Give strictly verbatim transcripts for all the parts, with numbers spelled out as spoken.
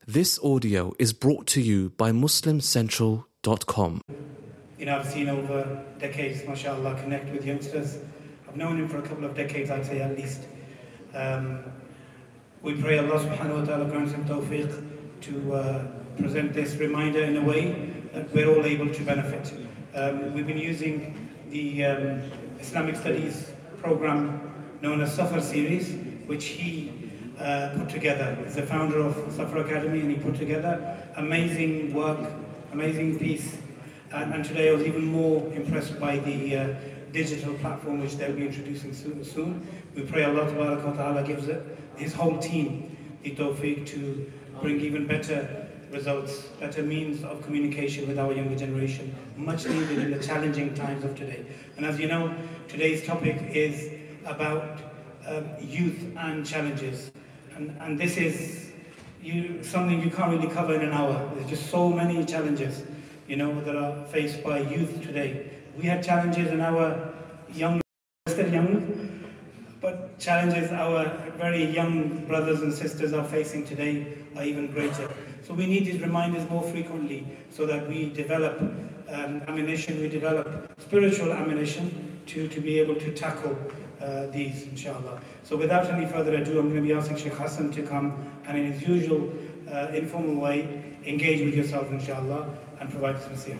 This audio is brought to you by muslim central dot com. You know, I've seen over decades, mashallah, connect with youngsters. I've known him for a couple of decades, I'd say at least. Um, we pray Allah subhanahu wa ta'ala grants him tawfiq to uh, present this reminder in a way that we're all able to benefit. Um, we've been using the um, Islamic Studies program known as Safar series, which he uh, put together. He's the founder of Safar Academy, and he put together amazing work, amazing piece. And, and today I was even more impressed by the uh, digital platform which they'll be introducing soon. soon. We pray Allah Tabaraka wa Ta'ala gives it, his whole team the tawfiq to bring even better results, better means of communication with our younger generation, much needed in the challenging times of today. And as you know, today's topic is about um, youth and challenges. And, and this is you, something you can't really cover in an hour. There's just so many challenges, you know, that are faced by youth today. We had challenges in our young, still young, but challenges our very young brothers and sisters are facing today are even greater. So we need these reminders more frequently so that we develop um, ammunition, we develop spiritual ammunition to, to be able to tackle uh, these, inshallah. So without any further ado, I'm going to be asking Sheikh Hassan to come and in his usual uh, informal way engage with yourself, inshallah, and provide some nasiha.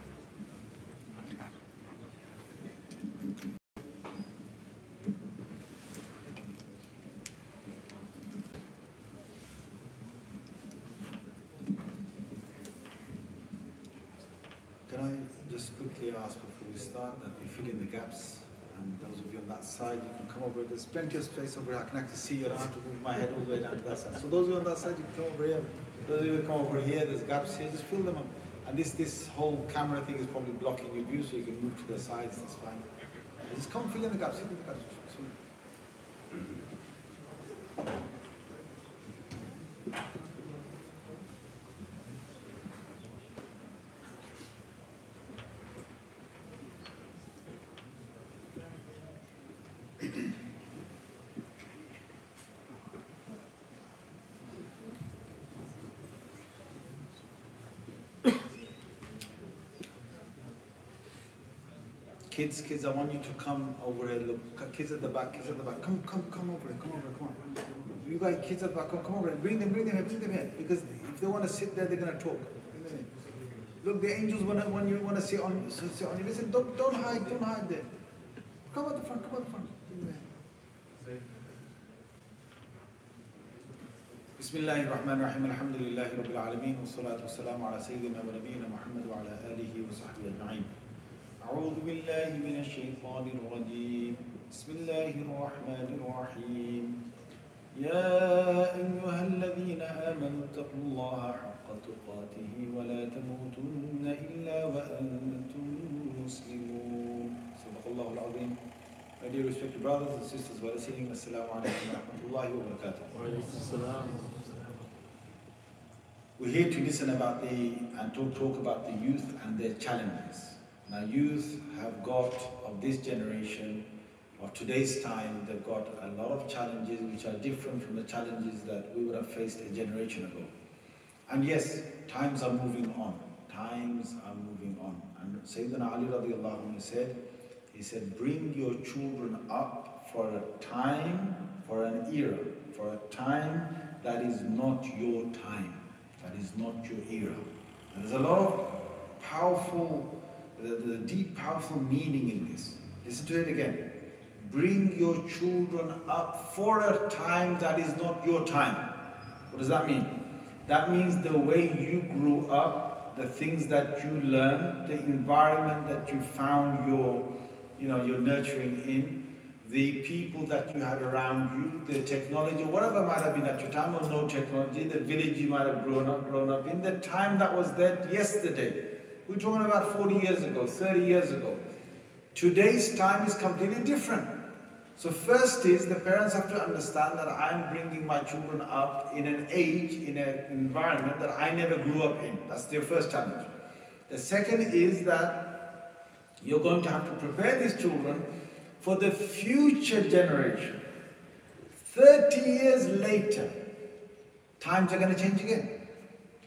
Can I just quickly ask before we start that we fill in the gaps, and those of you on that side, you can come over. There's plenty of space over here. I can actually see you. I don't have to move my head all the way down to that side. So those of you on that side, you can come over here. Those of you who come over here, there's gaps here, just fill them up. And this this whole camera thing is probably blocking your view, so you can move to the sides, that's fine. Just come fill in the gaps, fill in the gaps. Kids, kids, I want you to come over here. Look, kids at the back, kids at the back. Come, come, come over here. Come over here. Come on. You guys, kids at the back, come, come over here. Bring them, bring them here, bring them here. Because if they want to sit there, they're gonna talk. Bring them in. Look, the angels wanna, when you want to sit on, sit on you. Listen, don't, don't hide, don't hide there. Come at the front, come at the front. Bring them here. Bismillahir Rahmanir Rahim. Alhamdulillahi Rabbil Alameen. Wassalatu wassalamu ala Sayyidina wa Nabiyyina Muhammad wa ala alihi wa sahbihi ajma'in. أعوذ بالله من الشيطان الرجيم بسم الله الرحمن الرحيم يا أيها الذين آمنوا اتقوا الله حق تقاته ولا تموتن إلا وأنتم مسلمون صدق الله العظيم. My dear respected brothers and sisters who are listening, Assalamu alaikum wa rahmatullahi wa barakatuh. We're here to listen about the and to talk about the youth and their challenges. Now, youth have got, of this generation, of today's time, they've got a lot of challenges which are different from the challenges that we would have faced a generation ago. And yes, times are moving on. Times are moving on. And Sayyidina Ali radiallahu anhu said, he said, bring your children up for a time, for an era, for a time that is not your time, that is not your era. And there's a lot of powerful The, the deep, powerful meaning in this. Listen to it again. Bring your children up for a time that is not your time. What does that mean? That means the way you grew up, the things that you learned, the environment that you found your, you know, your nurturing in, the people that you had around you, the technology, whatever might have been at your time, or no technology, the village you might have grown up, grown up in, the time that was there yesterday. We're talking about forty years ago, thirty years ago. Today's time is completely different. So first is, the parents have to understand that I'm bringing my children up in an age, in an environment that I never grew up in. That's their first challenge. The second is that you're going to have to prepare these children for the future generation. thirty years later, times are going to change again.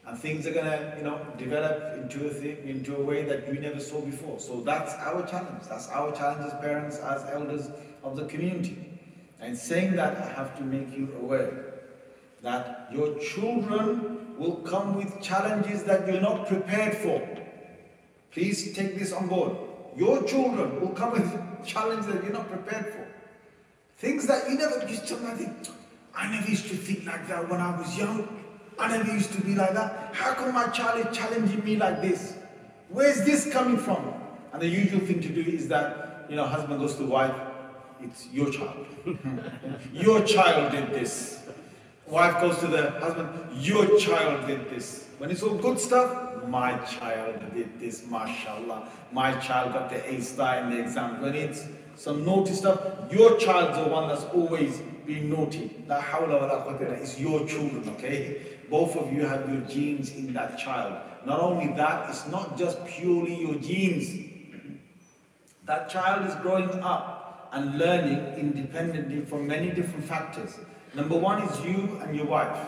And things are gonna, you know, develop into a thing, into a way that you never saw before. So that's our challenge. That's our challenge as parents, as elders of the community. And saying that, I have to make you aware that your children will come with challenges that you're not prepared for. Please take this on board. Your children will come with challenges that you're not prepared for. Things that you never used to think. I never used to think like that when I was young. I never used to be like that. How come my child is challenging me like this? Where's this coming from? And the usual thing to do is that, you know, husband goes to wife, it's your child. Your child did this. Wife goes to the husband, your child did this. When it's all good stuff, my child did this, mashallah. My child got the A star in the exam. When it's some naughty stuff, your child's the one that's always been naughty. La hawla wa la quwwata illa billah. It's your children, okay? Both of you have your genes in that child. Not only that, it's not just purely your genes. That child is growing up and learning independently from many different factors. Number one is you and your wife.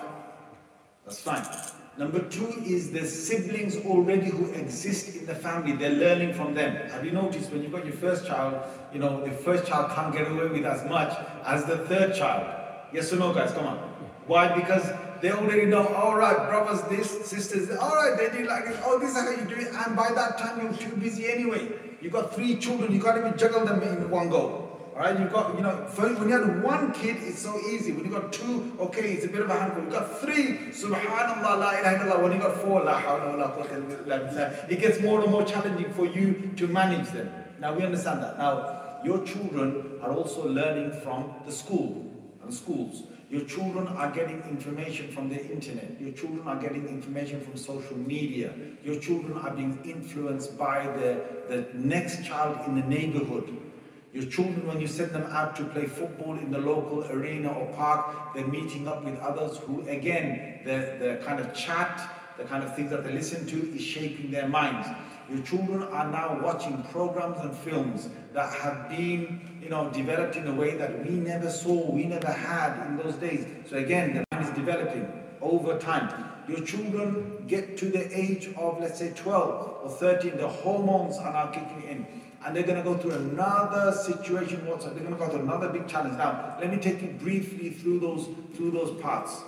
That's fine. Number two is the siblings already who exist in the family. They're learning from them. Have you noticed when you've got your first child, you know, the first child can't get away with as much as the third child? Yes or no, guys? Come on. Why? Because they already know, all right, brothers, this, sisters, all right, they do like this. Oh, this is how you do it. And by that time, you're too busy anyway. You've got three children. You can't even juggle them in one go. All right, you've got, you know, when you have one kid, it's so easy. When you got two, okay, it's a bit of a handful. You got three, subhanallah, la ilaha illallah. When you got four, la hawla wa la quwwata illa billah. It gets more and more challenging for you to manage them. Now we understand that. Now your children are also learning from the school and schools. Your children are getting information from the internet. Your children are getting information from social media. Your children are being influenced by the, the next child in the neighborhood. Your children, when you send them out to play football in the local arena or park, they're meeting up with others who, again, the, the kind of chat, the kind of things that they listen to is shaping their minds. Your children are now watching programs and films that have been, you know, developed in a way that we never saw, we never had in those days. So again, the mind is developing over time. Your children get to the age of, let's say, twelve or thirteen, the hormones are now kicking in. And they're going to go through another situation. What's They're going to go through another big challenge. Now, let me take you briefly through those through those parts.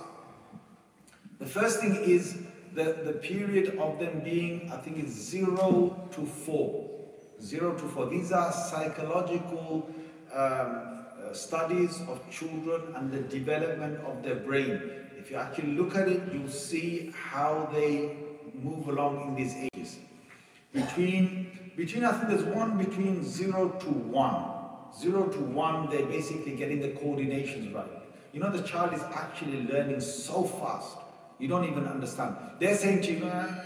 The first thing is the, the period of them being, I think it's zero to four. Zero to four. These are psychological um, uh, studies of children and the development of their brain. If you actually look at it, you'll see how they move along in these ages. Between Between, I think there's one between zero to one. Zero to one, they're basically getting the coordinations right. You know, the child is actually learning so fast. You don't even understand. They're saying to you,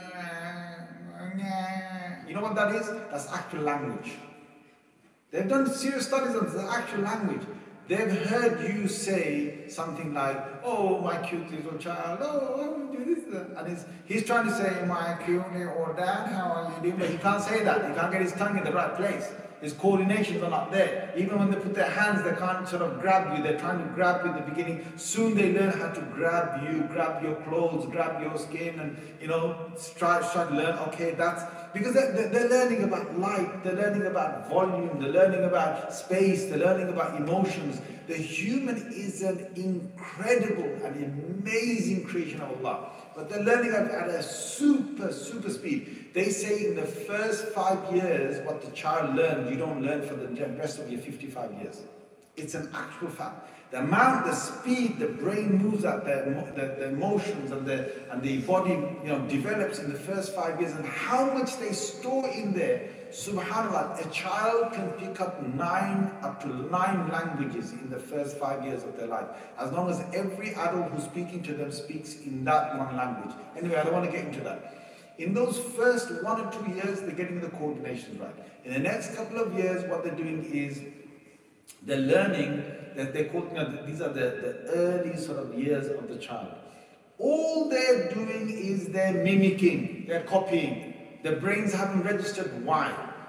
you know what that is? That's actual language. They've done serious studies on the actual language. They've heard you say something like, oh, my cute little child, oh, I will do this. And he's, he's trying to say, my cute or dad, how are you doing? But he can't say that. He can't get his tongue in the right place. His coordinations are not there. Even when they put their hands, they can't sort of grab you. They're trying to grab you in the beginning. Soon they learn how to grab you, grab your clothes, grab your skin, and, you know, try, try to learn, okay, that's, because they're, they're learning about light, they're learning about volume, they're learning about space, they're learning about emotions. The human is an incredible and amazing creation of Allah. But they're learning at, at a super, super speed. They say in the first five years, what the child learns, you don't learn for the rest of your fifty-five years. It's an actual fact. The amount, the speed, the brain moves at, the, the, the emotions and the, and the body, you know, develops in the first five years, and how much they store in there. Subhanallah, a child can pick up nine, up to nine languages in the first five years of their life, as long as every adult who's speaking to them speaks in that one language. Anyway, I don't want to get into that. In those first one or two years, they're getting the coordination right. In the next couple of years, what they're doing is they're learning that they call, you know, these are the, the early sort of years of the child. All they're doing is they're mimicking, they're copying. Their brains haven't registered why.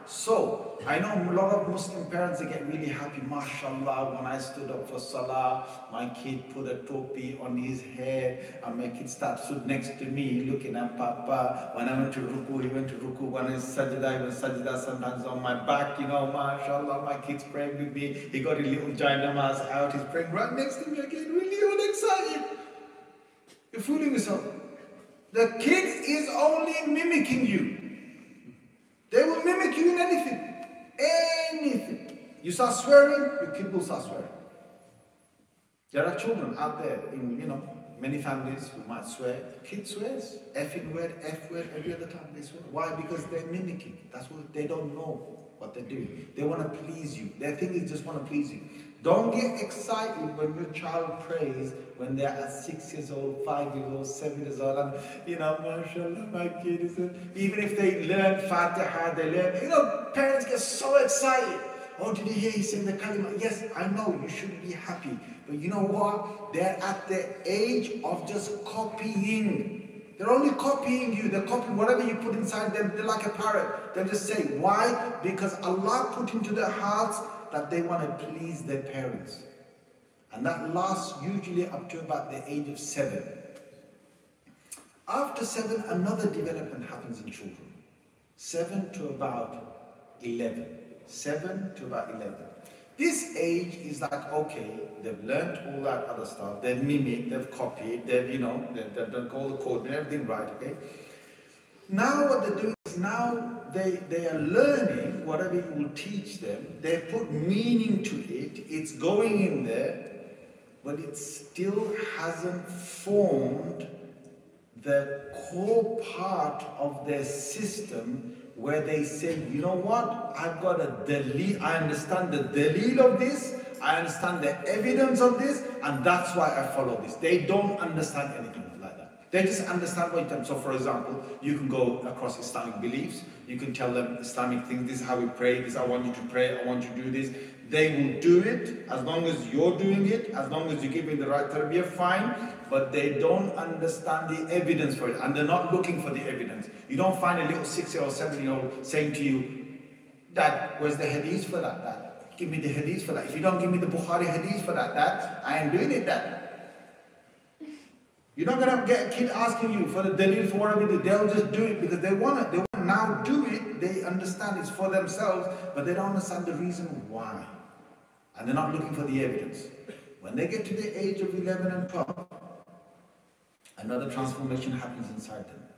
So, I know a lot of Muslim parents, they get really happy, mashallah, when I stood up for salah, my kid put a topi on his head, and my kid started stood next to me, looking at Papa. When I went to ruku, he went to ruku. When I sajda, he went sajda, sometimes on my back, you know, mashallah, my kid's praying with me. He got a little giant namaz out, he's praying right next to me again, really all excited. You're fooling yourself. The kid is only mimicking you. They will mimic you in anything. Anything. You start swearing, your kid will start swearing. There are children out there in, you know, many families who might swear. The kid swears. Effing word, F word, every other time they swear. Why? Because they're mimicking. That's what they don't know what they're doing. They want to please you. Their thing is just want to please you. Don't get excited when your child prays when they're at six years old, five years old, seven years old, and you know, mashallah, my kid is a, even if they learn Fatiha, they learn, you know, parents get so excited. Oh, did you hear he said the kalima? Yes, I know, you should be happy. But you know what? They're at the age of just copying. They're only copying you. They're copying whatever you put inside them. They're like a parrot. They'll just say, why? Because Allah put into their hearts that they want to please their parents. And that lasts usually up to about the age of seven. After seven, another development happens in children. Seven to about eleven. Seven to about eleven. This age is like, okay, they've learned all that other stuff, they've mimicked, they've copied, they've, you know, they've, they've done all the code and everything right, okay? Now what they're doing is now they, they are learning whatever you will teach them. They put meaning to it. It's going in there, but it still hasn't formed the core part of their system where they say, you know what, I've got a daleel, I understand the daleel of this, I understand the evidence of this, and that's why I follow this. They don't understand anything like that. They just understand what you tell them. So for example, you can go across Islamic beliefs, you can tell them Islamic things, this is how we pray, this I want you to pray, I want you to do this. They will do it as long as you're doing it, as long as you're giving the right tarbiyah, fine, but they don't understand the evidence for it, and they're not looking for the evidence. You don't find a little six-year-old, seven-year-old saying to you, Dad, where's the hadith for that, Dad? Give me the hadith for that. If you don't give me the Bukhari hadith for that, Dad, I ain't doing it, Dad. You're not going to get a kid asking you for the dalil for whatever they do. They'll just do it because they want it. They want to now do it. They understand it's for themselves, but they don't understand the reason why. And they're not looking for the evidence. When they get to the age of eleven and twelve, another transformation happens inside them.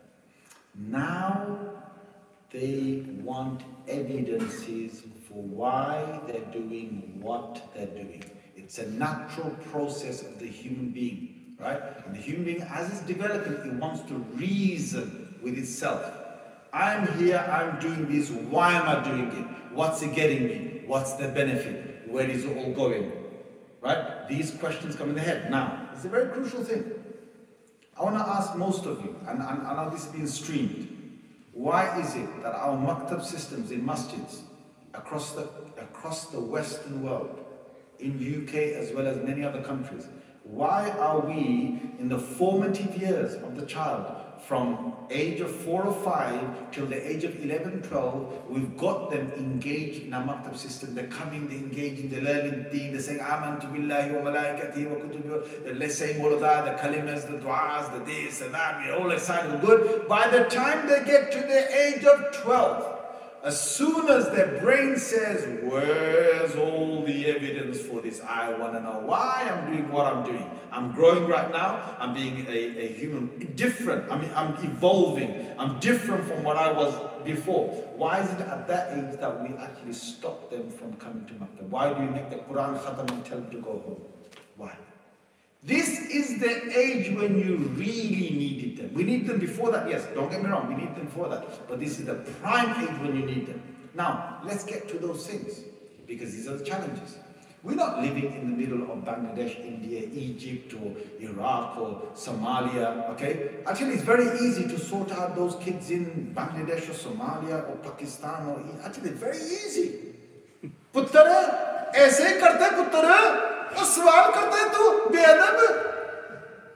Now they want evidences for why they're doing what they're doing. It's a natural process of the human being, right? And the human being, as it's developing, it wants to reason with itself. I'm here, I'm doing this, why am I doing it? What's it getting me? What's the benefit? Where is it all going? Right? These questions come in the head. Now, it's a very crucial thing. I want to ask most of you, and, and I know this is being streamed, why is it that our maktab systems in masjids across the, across the Western world, in U K as well as many other countries, why are we in the formative years of the child, from age of four or five till the age of eleven, twelve, we've got them engaged in our maktab system. They're coming, they're engaging, they're learning deen, they're saying, Amantu billahi wa malaikatihi wa kutubihi, they're saying all of that, the kalimas, the du'as, the this and that, we're all excited and good. By the time they get to the age of twelve, as soon as their brain says, where's all the evidence for this? I want to know why I'm doing what I'm doing. I'm growing right now. I'm being a, a human, different. I mean, I'm evolving. I'm different from what I was before. Why is it at that age that we actually stop them from coming to maktab? Why do we make the Quran khatam and tell them to go home? Why? This is the age when you really needed them. We need them before that, yes, don't get me wrong, we need them for that. But this is the prime age when you need them. Now, let's get to those things, because these are the challenges. We're not living in the middle of Bangladesh, India, Egypt, or Iraq, or Somalia, okay? Actually, it's very easy to sort out those kids in Bangladesh, or Somalia, or Pakistan, or actually, it's very easy. Puttara, aise karte puttara. और सवाल करता है तू बेअदब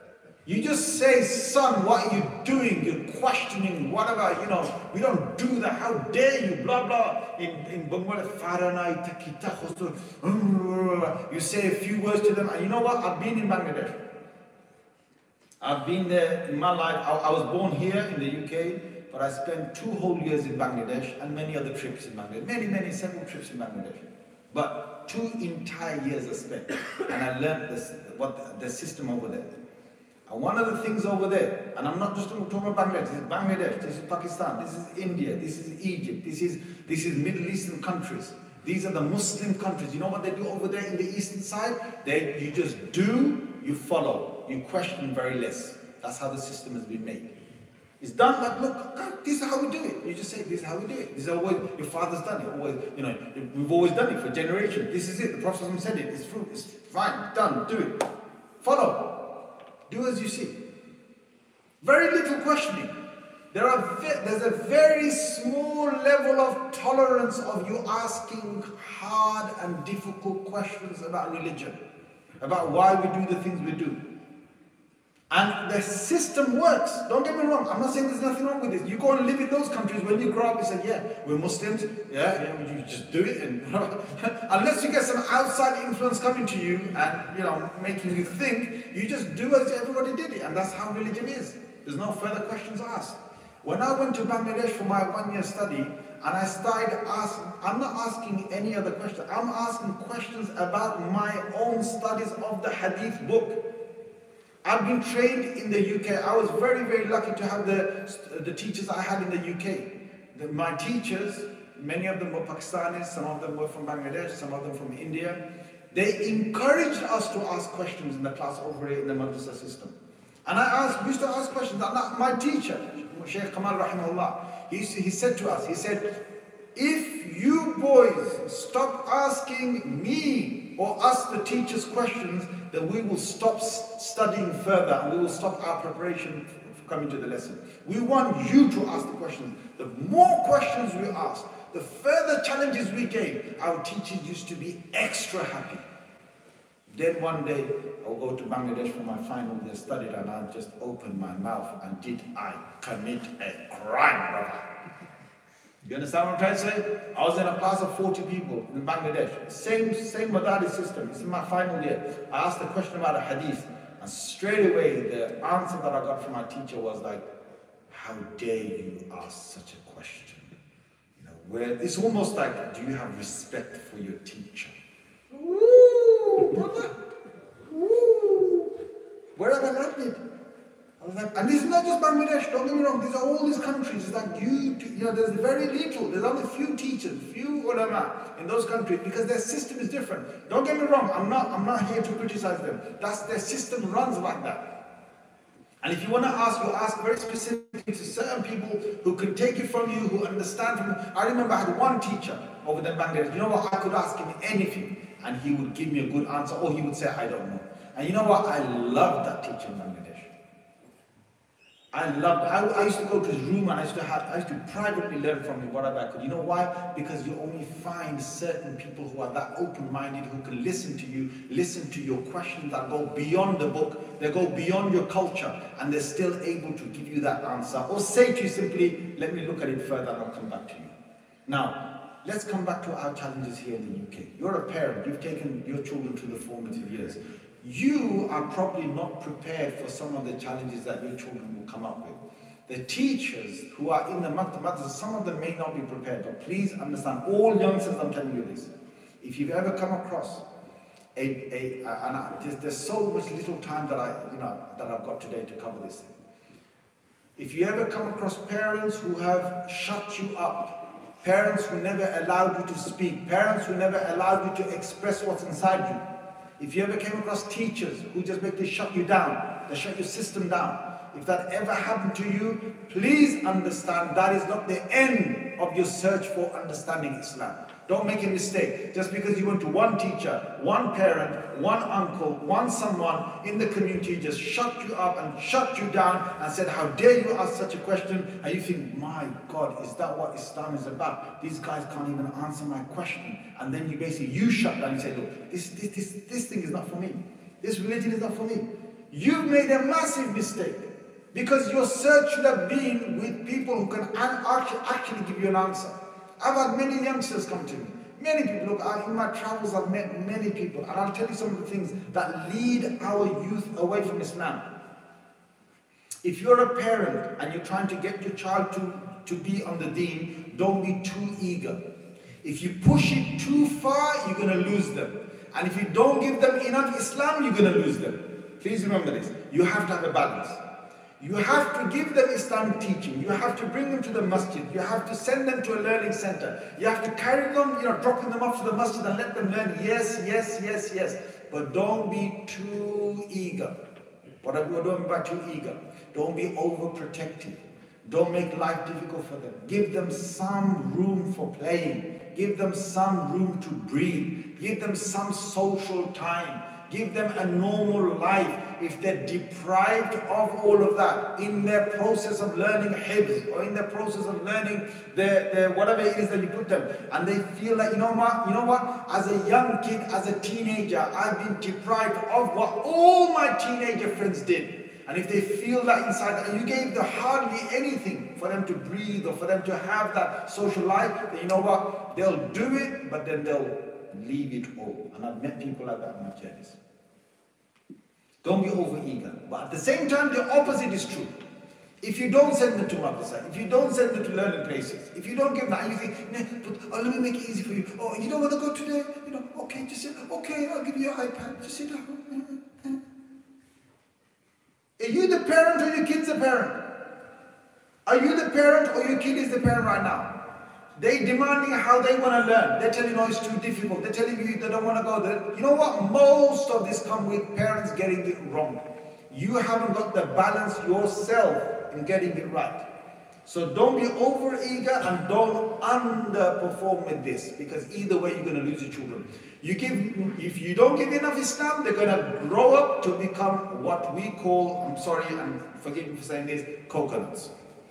You just say, son, what are you doing? You're questioning, whatever, you know, we don't do that. How dare you? Blah, blah. In, in Bengali, you say a few words to them. And you know what? I've been in Bangladesh. I've been there in my life. I, I was born here in the U K, but I spent two whole years in Bangladesh and many other trips in Bangladesh. Many, many, several trips in Bangladesh. But two entire years I spent. And I learned this, what the system over there. And one of the things over there, and I'm not just talking about Bangladesh, this is Bangladesh, this is Pakistan, this is India, this is Egypt, this is this is Middle Eastern countries. These are the Muslim countries. You know what they do over there in the eastern side? They you just do, you follow, you question very less. That's how the system has been made. It's done like, look, God, this is how we do it. You just say, this is how we do it. This is always, your father's done it. Always, you know, we've always done it for generations. This is it. The Prophet said it. It's true. It's fine. Done. Do it. Follow. Do as you see. Very little questioning. There are there's a very small level of tolerance of you asking hard and difficult questions about religion, about why we do the things we do. And the system works. Don't get me wrong. I'm not saying there's nothing wrong with this. You go and live in those countries. When you grow up, you say, yeah, we're Muslims. Yeah, yeah, you just do it. And unless you get some outside influence coming to you and, you know, making you think, you just do as everybody did it. And that's how religion is. There's no further questions asked. When I went to Bangladesh for my one-year study, and I started asking, I'm not asking any other question. I'm asking questions about my own studies of the Hadith book. I've been trained in the U K. I was very, very lucky to have the, the teachers I had in the U K. The, my teachers, many of them were Pakistanis, some of them were from Bangladesh, some of them from India. They encouraged us to ask questions in the class over here in the madrasa system. And I asked, used to ask questions. And my teacher, Shaykh Kamal Rahimahullah, he, he said to us, he said, if you boys stop asking me or us the teachers questions, then we will stop studying further and we will stop our preparation for coming to the lesson. We want you to ask the questions. The more questions we ask, the further challenges we gave, our teachers used to be extra happy. Then one day, I'll go to Bangladesh for my final year study and I just opened my mouth and did I commit a crime, brother? You understand what I'm trying to say? I was in a class of forty people in Bangladesh. Same, same Madaris system. It's in my final year. I asked a question about a hadith. And straight away, the answer that I got from my teacher was like, how dare you ask such a question? You know, where it's almost like, do you have respect for your teacher? Woo, brother. Woo. Where have I landed? I was like, and this is not just Bangladesh, don't get me wrong, these are all these countries. It's like you, you know, there's very little, there's only few teachers, few ulama in those countries because their system is different. Don't get me wrong, I'm not, I'm not here to criticize them. That's their system runs like that. And if you want to ask, you ask very specifically to certain people who can take it from you, who understand from you. I remember I had one teacher over there in Bangladesh. You know what? I could ask him anything and he would give me a good answer or he would say, I don't know. And you know what? I loved that teacher in Bangladesh. I loved, I, I used to go to his room and I used to have, I used to privately learn from him whatever I could. You know why? Because you only find certain people who are that open-minded, who can listen to you, listen to your questions that go beyond the book, they go beyond your culture, and they're still able to give you that answer. Or say to you simply, let me look at it further and I'll come back to you. Now, let's come back to our challenges here in the U K. You're a parent, you've taken your children to the formative years. You are probably not prepared for some of the challenges that your children will come up with. The teachers who are in the madrasa, some of them may not be prepared, but please understand, all youngsters, I'm telling you this. If you've ever come across a, a, a and I, there's, there's so much little time that I, you know, that I've got today to cover this thing. If you ever come across parents who have shut you up, parents who never allowed you to speak, parents who never allowed you to express what's inside you, if you ever came across teachers who just make you shut you down, they shut your system down, if that ever happened to you, please understand that is not the end of your search for understanding Islam. Don't make a mistake. Just because you went to one teacher, one parent, one uncle, one someone in the community just shut you up and shut you down and said, how dare you ask such a question? And you think, my God, is that what Islam is about? These guys can't even answer my question. And then you basically, you shut down and say, look, this, this, this, this thing is not for me. This religion is not for me. You've made a massive mistake because your search should have been with people who can actually, actually give you an answer. I've had many youngsters come to me. Many people, look, I, in my travels I've met many people, and I'll tell you some of the things that lead our youth away from Islam. If you're a parent and you're trying to get your child to, to be on the deen, don't be too eager. If you push it too far, you're going to lose them. And if you don't give them enough Islam, you're going to lose them. Please remember this. You have to have a balance. You have to give them Islamic teaching. You have to bring them to the masjid. You have to send them to a learning center. You have to carry them, you know, dropping them off to the masjid and let them learn. Yes, yes, yes, yes. But don't be too eager. What are we doing by too eager? Don't be overprotective. Don't make life difficult for them. Give them some room for playing. Give them some room to breathe. Give them some social time. Give them a normal life. If they're deprived of all of that in their process of learning hifz or in their process of learning their, their whatever it is that you put them, and they feel like, you know what, you know what, as a young kid, as a teenager, I've been deprived of what all my teenager friends did. And if they feel that inside, and you gave them hardly anything for them to breathe or for them to have that social life, then you know what, they'll do it, but then they'll leave it all. And I've met people like that on my journeys. Don't be overeager. But at the same time, the opposite is true. If you don't send them to madrasa, if you don't send them to learning places, if you don't give them, and you think, nah, but oh, let me make it easy for you. Oh, you don't want to go today? You know, okay, just sit. Okay, I'll give you your iPad. Just sit down. Are you the parent or your kid's the parent? Are you the parent or your kid is the parent right now? They're demanding how they want to learn. They're telling you, no, it's too difficult. They're telling you they don't want to go there. You know what? Most of this comes with parents getting it wrong. You haven't got the balance yourself in getting it right. So don't be over eager and don't underperform with this, because either way you're going to lose your children. You give, if you don't give enough Islam, they're going to grow up to become what we call, I'm sorry, and forgive me for saying this, coconuts.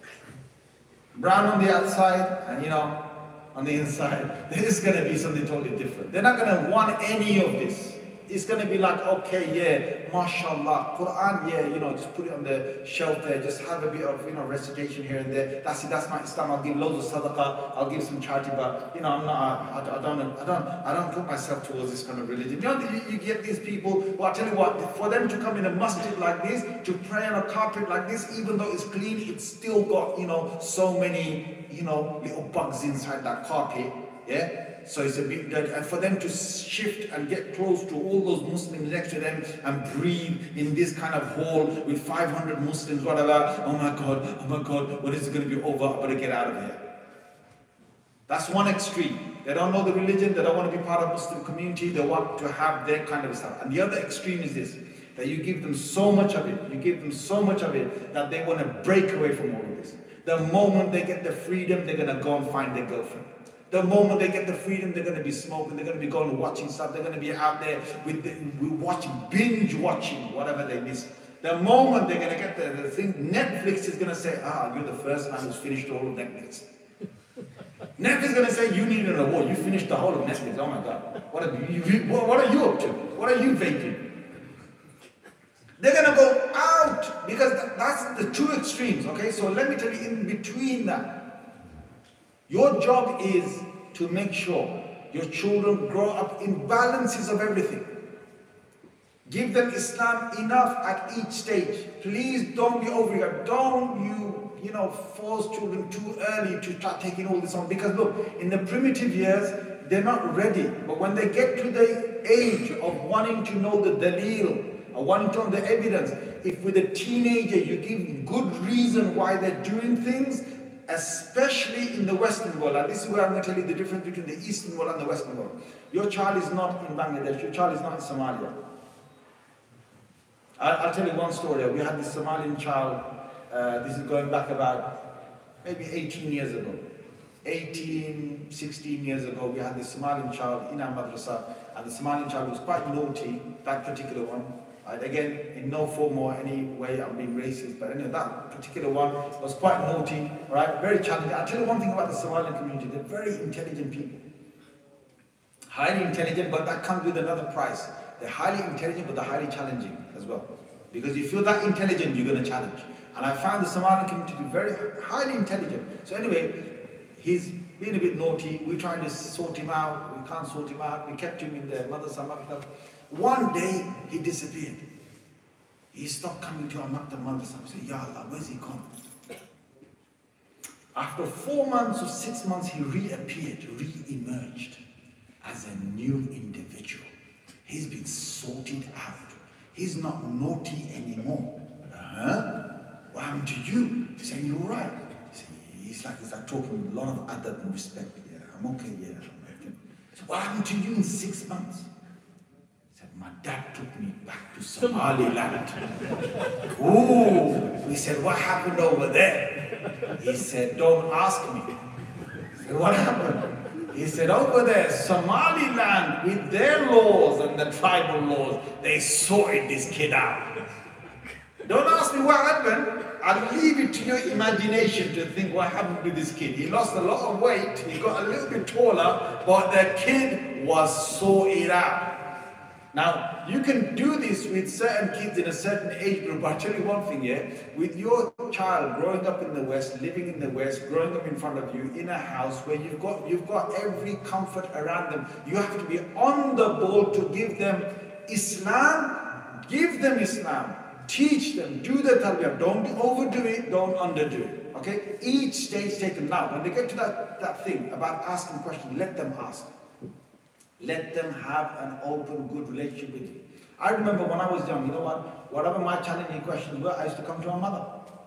Brown on the outside, and you know, on the inside, there's going to be something totally different. They're not going to want any of this. It's going to be like, okay, yeah, mashallah, Quran, yeah, you know, just put it on the shelf there, just have a bit of, you know, recitation here and there. That's it, that's my Islam. I'll give loads of sadaqah, I'll give some charity, but, you know, I'm not, I, I don't, I don't, I don't put myself towards this kind of religion. You know, you, you get these people who, I tell you what, for them to come in a masjid like this, to pray on a carpet like this, even though it's clean, it's still got, you know, so many, you know, little bugs inside that carpet, yeah? So it's a bit that, and for them to shift and get close to all those Muslims next to them and breathe in this kind of hall with five hundred Muslims, whatever. Oh my God, oh my God, when is it going to be over? I better get out of here. That's one extreme. They don't know the religion, they don't want to be part of Muslim community, they want to have their kind of stuff. And the other extreme is this, that you give them so much of it, you give them so much of it that they want to break away from all of this. The moment they get the freedom, they're going to go and find their girlfriend. The moment they get the freedom, they're going to be smoking, they're going to be going and watching stuff, they're going to be out there with, the, with watching, binge watching, whatever they miss. The moment they're going to get the, the thing, Netflix is going to say, ah, you're the first man who's finished all of Netflix. Netflix is going to say, you need an award, you finished the whole of Netflix, oh my God. What are you, what, what are you up to? What are you vaping? They're going to go out, because that's the two extremes, okay? So let me tell you, in between that, your job is to make sure your children grow up in balances of everything. Give them Islam enough at each stage. Please don't be over here. Don't you, you know, force children too early to start taking all this on. Because look, in the primitive years, they're not ready. But when they get to the age of wanting to know the dalil, or wanting to know the evidence, if with a teenager you give good reason why they're doing things, especially in the Western world, and this is where I'm going to tell you the difference between the Eastern world and the Western world. Your child is not in Bangladesh, your child is not in Somalia. I'll, I'll tell you one story. We had this Somalian child, uh, this is going back about maybe eighteen years ago. eighteen, sixteen years ago, we had this Somalian child in our madrasa, and the Somalian child was quite naughty, that particular one. Right, again, in no form or any way I'm being racist, but anyway, that particular one was quite naughty, right? Very challenging. I'll tell you one thing about the Somalian community, they're very intelligent people. Highly intelligent, but that comes with another price. They're highly intelligent, but they're highly challenging as well. Because if you're that intelligent, you're going to challenge. And I found the Somali community to be very highly intelligent. So anyway, he's been a bit naughty. We're trying to sort him out. We can't sort him out. We kept him in the Madrasa Maktab. One day, he disappeared. He stopped coming to our Maktab Madrasa. We said, Ya Allah, where's he gone? After four months or six months, he reappeared, re-emerged as a new individual. He's been sorted out. He's not naughty anymore. Huh? What happened to you? He said, you're right. He said, he's like, he's like talking with a lot of adab and respect. Yeah, I'm okay, yeah. I'm okay. So what happened to you in six months? He said, my dad took me back to Somaliland. Ooh. We said, what happened over there? He said, don't ask me. I said, what happened? He said, over there, Somaliland, with their laws and the tribal laws, they sorted this kid out. Don't ask me what happened. I'll leave it to your imagination to think what happened to this kid. He lost a lot of weight, he got a little bit taller, but the kid was sorted out. Now, you can do this with certain kids in a certain age group. I'll tell you one thing, yeah? With your child growing up in the West, living in the West, growing up in front of you, in a house where you've got, you've got every comfort around them, you have to be on the ball to give them Islam. Give them Islam. Teach them. Do the tarbiyah. Don't overdo it. Don't underdo it. Okay? Each stage taken. Now, when they get to that, that thing about asking questions, let them ask. Let them have an open, good relationship with you. I remember when I was young, you know what? Whatever my challenging questions were, I used to come to my mother.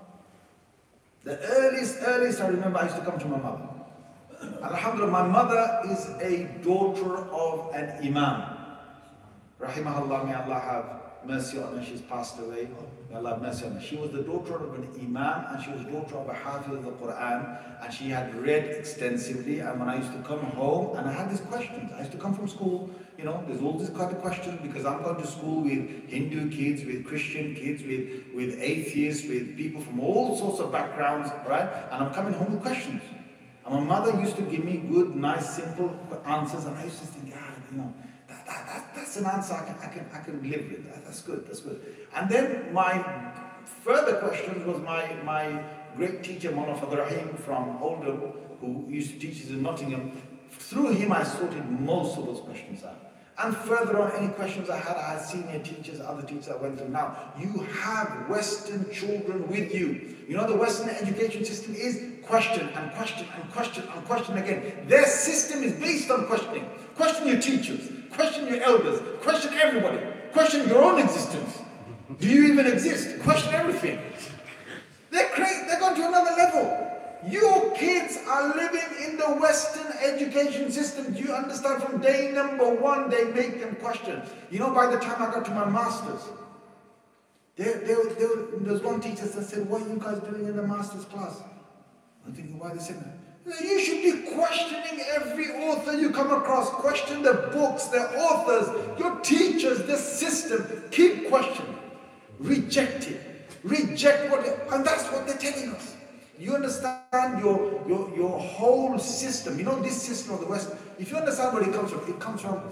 The earliest, earliest I remember, I used to come to my mother. Alhamdulillah, my mother is a daughter of an imam. Rahimahullah, may Allah have mercy on her. She's passed away. May Allah have mercy on her. She was the daughter of an imam, and she was the daughter of a hafiz of the Quran, and she had read extensively. And when I used to come home, and I had these questions, I used to come from school, you know, there's all these kind of questions, because I'm going to school with Hindu kids, with Christian kids, with, with atheists, with people from all sorts of backgrounds, right? And I'm coming home with questions. And my mother used to give me good, nice, simple answers, and I used to think, ah, you know, That, that, that's an answer I can, I can, I can live with. That, that's good, that's good. And then my further question was my, my great teacher, Mullah Fadl Rahim from Oldham, who used to teach us in Nottingham. Through him, I sorted most of those questions out. And further on, any questions I had, I had senior teachers, other teachers I went to. Now, you have Western children with you. You know, the Western education system is question and question and question and question again. Their system is based on questioning. Question your teachers, question your elders, question everybody, question your own existence. Do you even exist? Question everything. They're crazy. They're going to another level. Your kids are living in the Western education system. Do you understand? From day number one, they make them question. You know, by the time I got to my master's, there, there, there, there was one teacher that said, what are you guys doing in the master's class? I'm thinking, why they said that? You should be questioning every author you come across. Question the books, the authors, your teachers, the system. Keep questioning. Reject it. Reject what, and that's what they're telling us. You understand your, your, your whole system. You know this system of the West. If you understand where it comes from, it comes from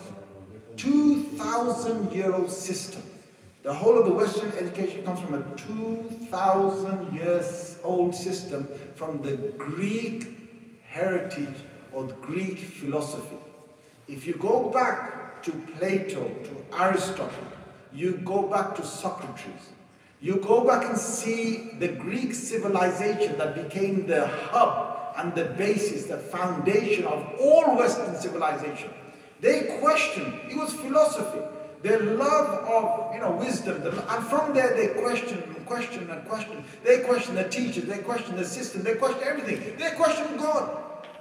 two thousand year old system. The whole of the Western education comes from a two thousand years old system from the Greek heritage or the Greek philosophy. If you go back to Plato, to Aristotle, you go back to Socrates, you go back and see the Greek civilization that became the hub and the basis, the foundation of all Western civilization. They questioned, it was philosophy, their love of, you know, wisdom, and from there they questioned and questioned and questioned. They questioned the teachers, they questioned the system, they questioned everything. They questioned God.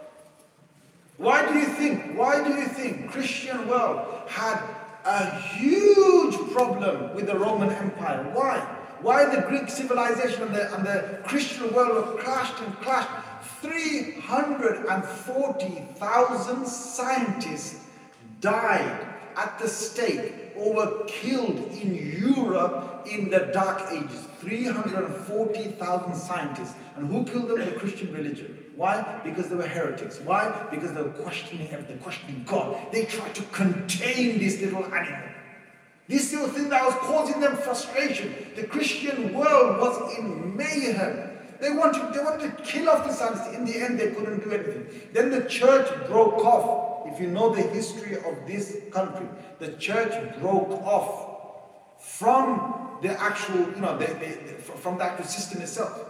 Why do you think, why do you think Christian world had a huge problem with the Roman Empire? Why? Why the Greek civilization and the, and the Christian world were clashed and clashed? three hundred forty thousand scientists died at the stake or were killed in Europe in the Dark Ages. three hundred forty thousand scientists. And who killed them? The Christian religion. Why? Because they were heretics. Why? Because they were questioning everything, questioning God. They tried to contain this little animal. This is the thing that was causing them frustration. The Christian world was in mayhem. They wanted, they wanted to kill off the Islam. In the end, they couldn't do anything. Then the church broke off. If you know the history of this country, the church broke off from the actual, you know, the, the, the, from the actual system itself.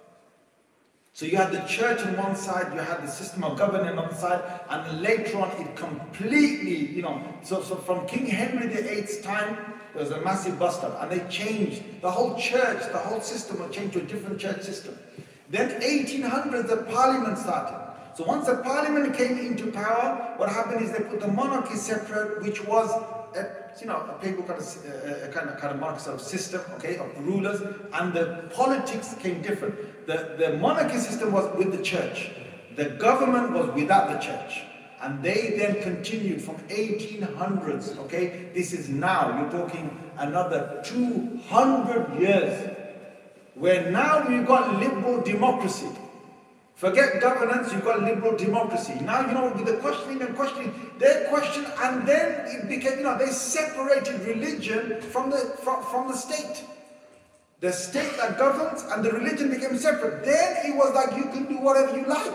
So you had the church on one side, you had the system of government on the side, and then later on it completely, you know, so, so from King Henry the eighth's time, there was a massive bust up, and they changed the whole church, the whole system was changed to a different church system. Then eighteen hundred, the parliament started. So once the parliament came into power, what happened is they put the monarchy separate, which was a, you know, a papal kind of, uh, kind of, kind of monarchy sort of system, okay, of rulers, and the politics came different. The, the monarchy system was with the church. The government was without the church. And they then continued from eighteen hundreds, okay? This is now, you're talking another two hundred years, where now you've got liberal democracy. Forget governance, you've got liberal democracy. Now, you know, with the questioning and questioning, they questioned, and then it became, you know, they separated religion from the, from, from the state. The state that governs and the religion became separate. Then it was like you can do whatever you like.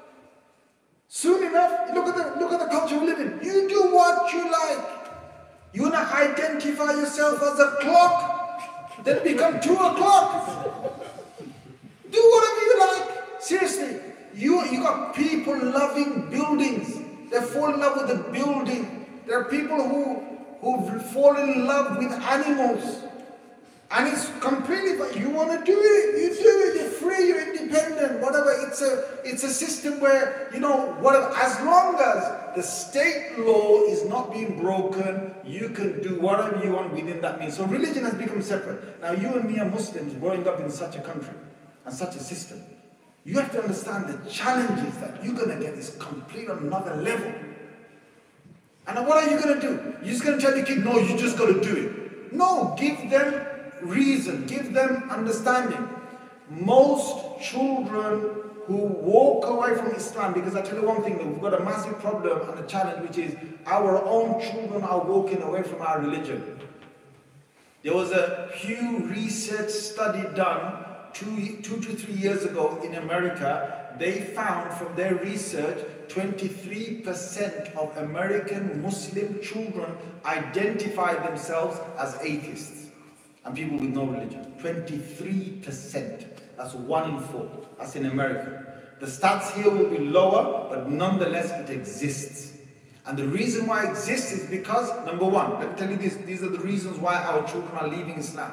Soon enough, look at the look at the culture we live in. You do what you like. You wanna identify yourself as a clock, then become two o'clock. Do whatever you like. Seriously, you you got people loving buildings. They fall in love with the building. There are people who who fall in love with animals. And it's completely, but you want to do it, you do it, you're free, you're independent, whatever. It's a it's a system where, you know, whatever, as long as the state law is not being broken, you can do whatever you want within that means. So religion has become separate. Now you and me are Muslims growing up in such a country and such a system. You have to understand the challenges that you're going to get is complete on another level. And what are you going to do? You're just going to tell the kid, no, you just got to do it. No, give them reason, give them understanding. Most children who walk away from Islam, because I tell you one thing, we've got a massive problem and a challenge, which is our own children are walking away from our religion. There was a Pew Research study done two, two to three years ago in America. They found from their research twenty-three percent of American Muslim children identify themselves as atheists. And people with no religion. twenty-three percent. That's one in four. That's in America. The stats here will be lower, but nonetheless it exists. And the reason why it exists is because, number one, let me tell you this, these are the reasons why our children are leaving Islam.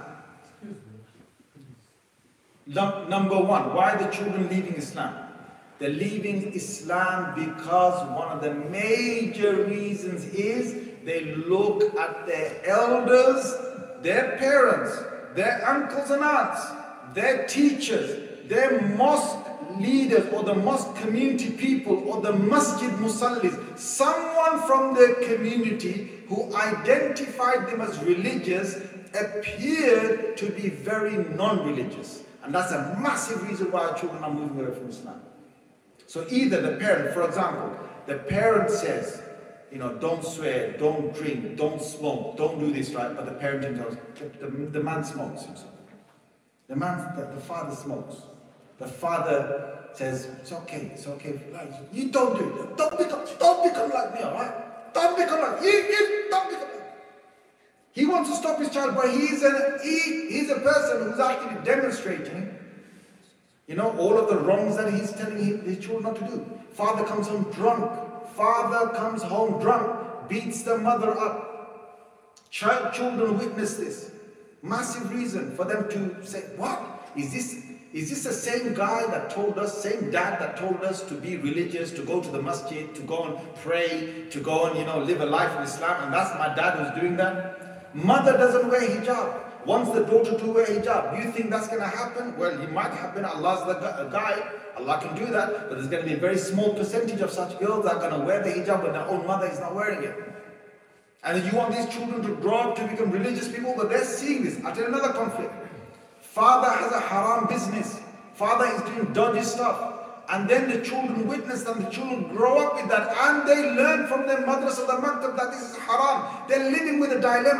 Num number one, why are the children leaving Islam? They're leaving Islam because one of the major reasons is they look at their elders, their parents, their uncles and aunts, their teachers, their mosque leaders or the mosque community people or the masjid musallis, someone from their community who identified them as religious appeared to be very non-religious. And that's a massive reason why our children are moving away from Islam. So either the parent, for example, the parent says, you know, don't swear, don't drink, don't smoke, don't do this, right? But the parent himself, the, the, the man smokes himself. The man, the, the father smokes. The father says, it's okay, it's okay. You don't do it. Don't become, don't become like me, all right? Don't become like me. You, you, don't become like me. He wants to stop his child, but he's a, he, he's a person who's actually demonstrating, you know, all of the wrongs that he's telling his children not to do. Father comes home drunk. Father comes home drunk, beats the mother up. Child, children witness this. Massive reason for them to say, what? Is this, is this the same guy that told us, same dad that told us to be religious, to go to the masjid, to go and pray, to go and, you know, live a life in Islam, and that's my dad who's doing that? Mother doesn't wear hijab, wants the daughter to wear hijab. Do you think that's going to happen? Well, it might happen. Allah's the guide. Allah can do that, but there's going to be a very small percentage of such girls that are going to wear the hijab when their own mother is not wearing it. And you want these children to grow up to become religious people, but they're seeing this. I'll tell you another conflict. Father has a haram business. Father is doing dodgy stuff. And then the children witness and the children grow up with that, and they learn from their madrasa, the maktab, that this is haram. They're living with a dilemma.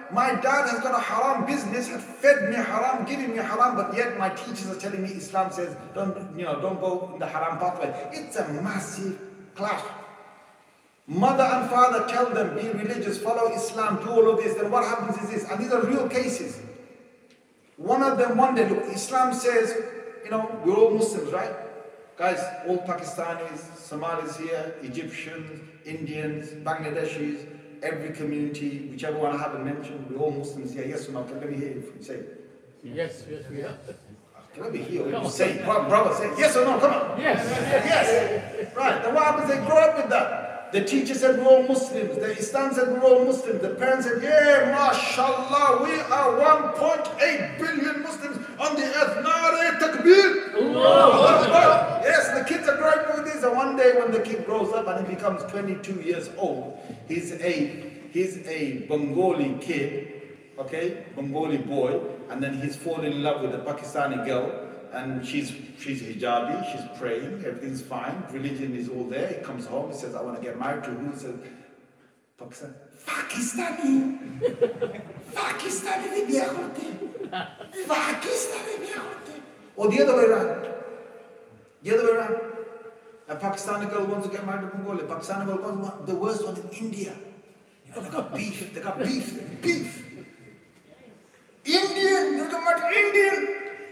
My dad has got a haram business, has fed me haram, giving me haram, but yet my teachers are telling me Islam says, don't, you know, don't go in the haram pathway. It's a massive clash. Mother and father tell them, be religious, follow Islam, do all of this. Then what happens is this, and these are real cases. One of them one day, look, Islam says, you know, we're all Muslims, right? Guys, all Pakistanis, Somalis here, Egyptians, Indians, Bangladeshis, every community, whichever one I haven't mentioned, we're all Muslims here. Yes or no? Can we hear you say it? Yes, yes, we are. Can we hear what you say? Brother, say yes or no? Come on. Yes. Yes. Right. Then what happens? They grow up with that. The teacher said we're all Muslims. The Islam said we're all Muslims. The parents said, yeah, mashallah, we are one point eight billion Muslims on the earth. Nare takbir. Allah. Yes, the kids are growing up with this. And one day when the kid grows up and he becomes twenty-two years old, he's a he's a Bengali kid, okay, Bengali boy, and then he's fallen in love with a Pakistani girl. And she's she's hijabi, she's praying, everything's fine, religion is all there. He comes home, he says, I want to get married to who? He says, Pakistan. Pakistani! Pakistani de biya hote. Pakistani biya hote. Or the other way around. The other way around. A Pakistani girl wants to get married to Bengali. A Pakistani girl wants the worst one in India. You know, they got beef, they got beef, beef. Indian, you get married to Indian.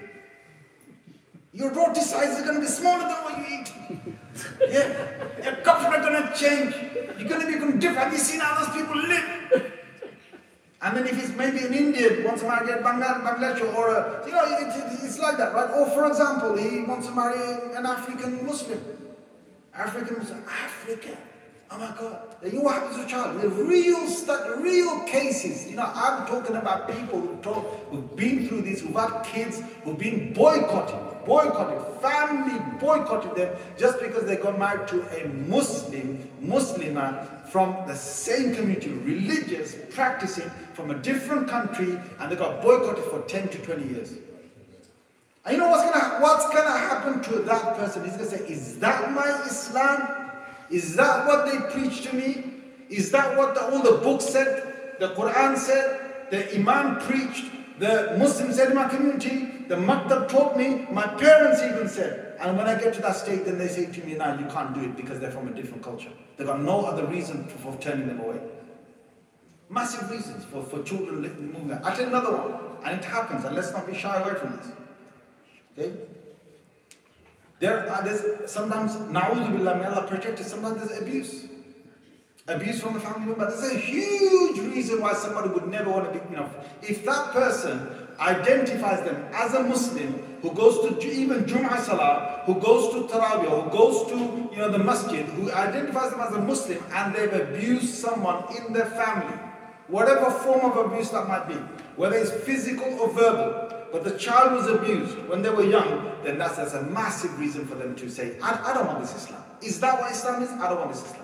Your roti size is going to be smaller than what you eat. Yeah, your cups are going to change. You're going to become different. Have you seen how those people live? And then if it's maybe an Indian wants to marry a Bangladesh or a, you know, it, it, it's like that, right? Or for example, he wants to marry an African Muslim. African Muslim, Africa. Oh my God. You know what happens to a child? The real stuff, real cases. You know, I'm talking about people who talk, who've been through this, who've had kids, who've been boycotted, boycotted, family boycotted them just because they got married to a Muslim, Muslimah from the same community, religious, practicing from a different country, and they got boycotted for ten to twenty years. And you know what's gonna what's gonna happen to that person? He's gonna say, is that my Islam? Is that what they preach to me? Is that what the, all the books said? The Quran said? The Imam preached? The Muslims said in my community? The Maktab taught me? My parents even said. And when I get to that state, then they say to me, now you can't do it because they're from a different culture. They've got no other reason for, for turning them away. Massive reasons for, for children moving. I'll tell you another one. And it happens, and let's not be shy away from this. Okay? There are there's sometimes, na'udhu billah, may Allah protect us, sometimes there's abuse. Abuse from the family member. There's a huge reason why somebody would never want to be, you know, if that person identifies them as a Muslim, who goes to even Jum'ah Salah, who goes to Taraweeh, who goes to, you know, the masjid, who identifies them as a Muslim, and they've abused someone in their family, whatever form of abuse that might be, whether it's physical or verbal, but the child was abused when they were young, then that's, that's a massive reason for them to say, I, I don't want this Islam. Is that what Islam is? I don't want this Islam.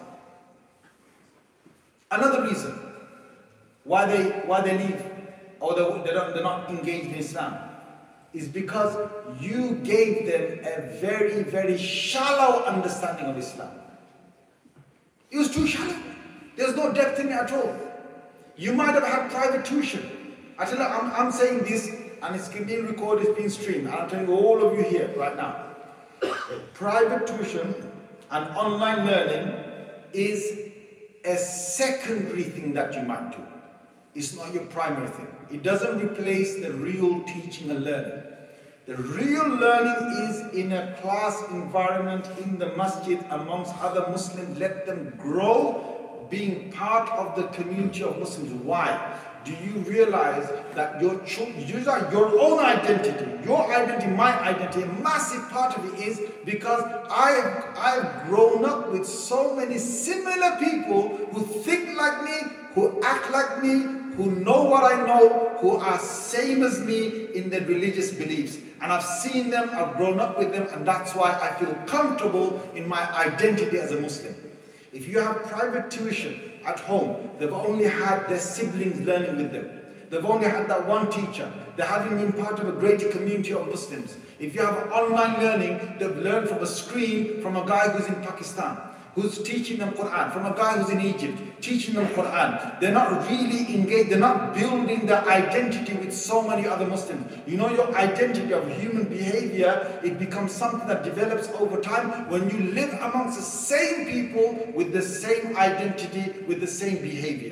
Another reason why they why they leave or they, they don't, they're not engaged in Islam is because you gave them a very, very shallow understanding of Islam. It was too shallow. There's no depth in it at all. You might have had private tuition. I tell you, I'm, I'm saying this, and it's being recorded, it's being streamed, and I'm telling all of you here right now. Private tuition and online learning is a secondary thing that you might do. It's not your primary thing. It doesn't replace the real teaching and learning. The real learning is in a class environment, in the masjid, amongst other Muslims. Let them grow, being part of the community of Muslims. Why? Do you realize that your children, your own identity, your identity, my identity, a massive part of it is because I've, I've grown up with so many similar people who think like me, who act like me, who know what I know, who are same as me in their religious beliefs. And I've seen them, I've grown up with them, and that's why I feel comfortable in my identity as a Muslim. If you have private tuition at home, they've only had their siblings learning with them. They've only had that one teacher. They haven't been part of a greater community of Muslims. If you have online learning, they've learned from a screen from a guy who's in Pakistan. who's teaching them Quran, from a guy who's in Egypt, teaching them Quran. They're not really engaged, they're not building their identity with so many other Muslims. You know, your identity of human behavior, it becomes something that develops over time when you live amongst the same people with the same identity, with the same behavior.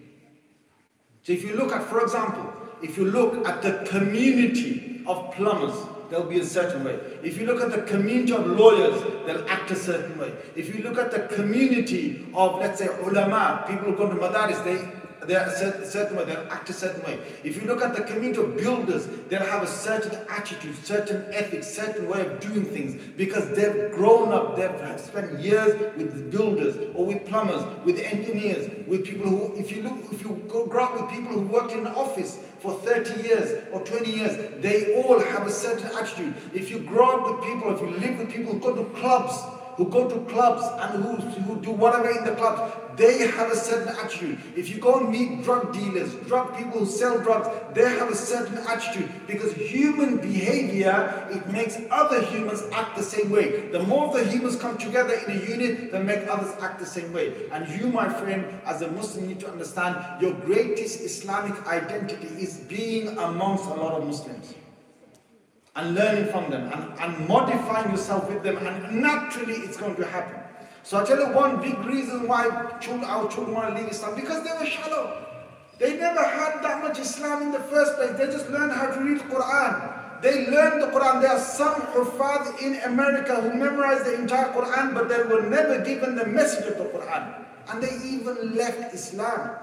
So if you look at, for example, if you look at the community of plumbers, they'll be a certain way. If you look at the community of lawyers, they'll act a certain way. If you look at the community of, let's say, ulama, people who go to madaris, they they're a certain way, they'll act a certain way. If you look at the community of builders, they'll have a certain attitude, certain ethics, certain way of doing things, because they've grown up, they've spent years with the builders, or with plumbers, with engineers, with people who, if you look, if you go grow up with people who worked in an office for thirty years or twenty years, they all have a certain attitude. If you grow up with people, if you live with people who go to clubs, who go to clubs and who, who do whatever in the clubs, they have a certain attitude. If you go and meet drug dealers, drug people who sell drugs, they have a certain attitude, because human behavior, it makes other humans act the same way. The more of the humans come together in a unit, they make others act the same way. And you, my friend, as a Muslim, need to understand your greatest Islamic identity is being amongst a lot of Muslims and learning from them and, and modifying yourself with them, and naturally it's going to happen. So I tell you one big reason why children, our children want to leave Islam, because they were shallow. They never had that much Islam in the first place. They just learned how to read the Quran. They learned the Quran. There are some Hufaz in America who memorized the entire Quran, but they were never given the message of the Quran. And they even left Islam.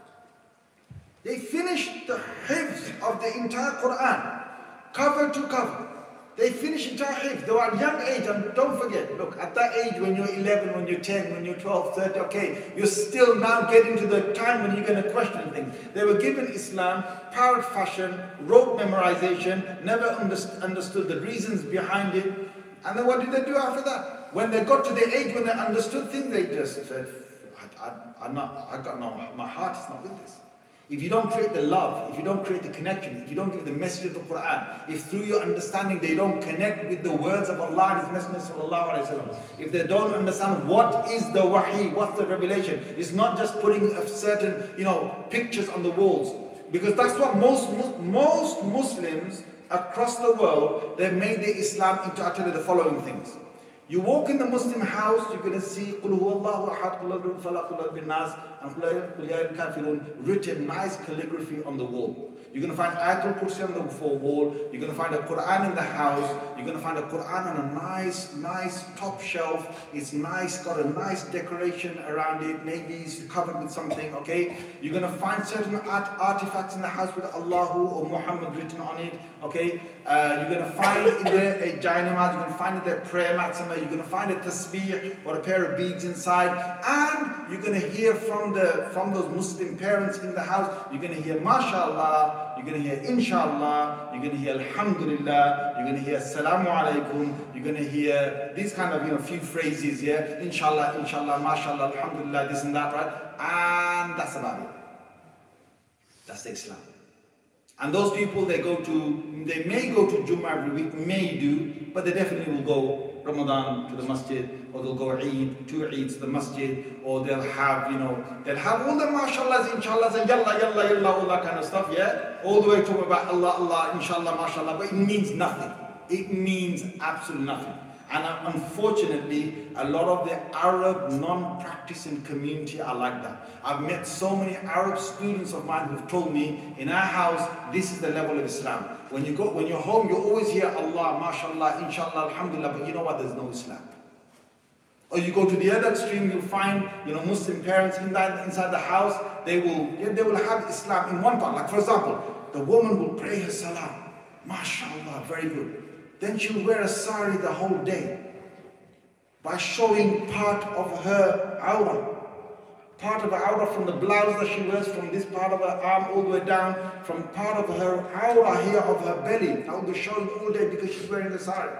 They finished the hifz of the entire Quran, cover to cover. They finished entire hifz. They were at young age, and don't forget, look, at that age, when you're eleven, when you're ten, when you're twelve, thirty, okay, you're still now getting to the time when you're going to question things. They were given Islam, parrot fashion, rote memorization, never underst understood the reasons behind it. And then what did they do after that? When they got to the age when they understood things, they just said, I, I, I'm not, I got no, my heart is not with this. If you don't create the love, if you don't create the connection, if you don't give the message of the Quran, if through your understanding they don't connect with the words of Allah and His Messenger sallallahu alaihi wasallam, if they don't understand what is the wahi, what's the revelation, it's not just putting a certain, you know, pictures on the walls, because that's what most most Muslims across the world, they've made their Islam into actually the following things. You walk in the Muslim house, you're going to see Qul huwallahu ahad, Qul huwallahu falaq, Qul huwallahu bin nas, and Qul ya ayyuhal kafirun written nice calligraphy on the wall. You're going to find Ayatul Kursi on the four wall. You're going to find a Quran in the house. You're going to find a Quran on a nice, nice top shelf. It's nice, got a nice decoration around it. Maybe it's covered with something, okay? You're going to find certain art artifacts in the house with Allahu or Muhammad written on it, okay? Uh, you're going to find in there a jainamaz. You're going to find in there a prayer mat somewhere. You're going to find a tasbih or a pair of beads inside. And you're going to hear from the from those Muslim parents in the house, you're going to hear mashallah, you're going to hear inshallah, you're going to hear alhamdulillah, you're going to hear assalamu alaikum, you're going to hear these kind of, you know, few phrases, yeah, inshallah, inshallah, mashallah, alhamdulillah, this and that, right? And that's about it. That's the Islam. And those people, they go to, they may go to Jummah every week, may do, but they definitely will go Ramadan to the masjid, or they'll go Eid, two Eids to the masjid, or they'll have, you know, they'll have all the mashallahs, inshallahs, and yalla, yalla, yalla, all that kind of stuff, yeah? All the way talking about Allah, Allah, inshallah, mashallah, but it means nothing. It means absolutely nothing. And unfortunately, a lot of the Arab non-practicing community are like that. I've met so many Arab students of mine who've told me, in our house, this is the level of Islam. When you go, when you're home, you always hear Allah, mashallah, inshallah, alhamdulillah, but you know what? There's no Islam. Or you go to the other extreme, you'll find, you know, Muslim parents in that, inside the house, they will, they will have Islam in one part. Like, for example, the woman will pray her salah, mashallah, very good. Then she'll wear a sari the whole day by showing part of her aura. Part of her aura from the blouse that she wears, from this part of her arm all the way down, from part of her aura here of her belly. That will be showing all day because she's wearing the sari.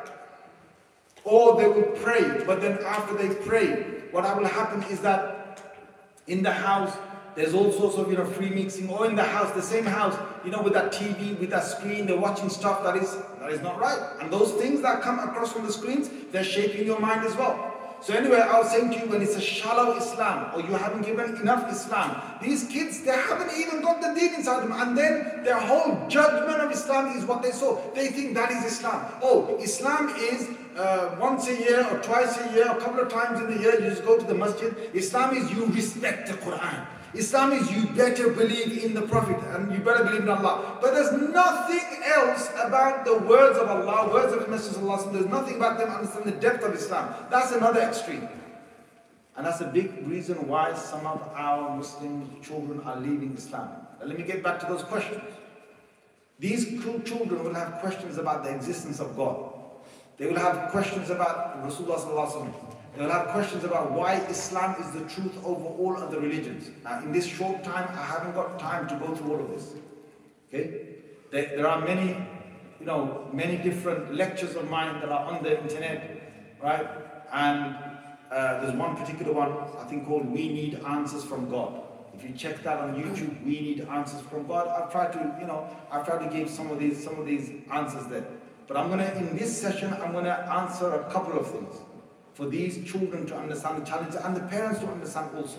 Or they will pray, but then after they pray, what will happen is that in the house, there's all sorts of, you know, free mixing, or in the house, the same house, you know, with that T V, with that screen, they're watching stuff that is that is not right. And those things that come across from the screens, they're shaping your mind as well. So anyway, I was saying to you, when it's a shallow Islam, or you haven't given enough Islam, these kids, they haven't even got the deen inside them, and then their whole judgment of Islam is what they saw. They think that is Islam. Oh, Islam is uh, once a year, or twice a year, or a couple of times in the year, you just go to the masjid. Islam is you respect the Quran. Islam is you better believe in the Prophet, and you better believe in Allah. But there's nothing else about the words of Allah, words of the Messenger of Allah. There's nothing about them understanding the depth of Islam. That's another extreme. And that's a big reason why some of our Muslim children are leaving Islam. Now, let me get back to those questions. These children will have questions about the existence of God. They will have questions about Rasulullah sallallahu alaihi wasallam. They will have questions about why Islam is the truth over all other religions. Now, in this short time, I haven't got time to go through all of this. Okay? There, there are many, you know, many different lectures of mine that are on the internet, right? And uh, there's one particular one, I think, called "We Need Answers from God." If you check that on YouTube, "We Need Answers from God." I've tried to, you know, I've tried to give some of these, some of these answers there. But I'm gonna, in this session, I'm gonna answer a couple of things, for these children to understand the challenges and the parents to understand also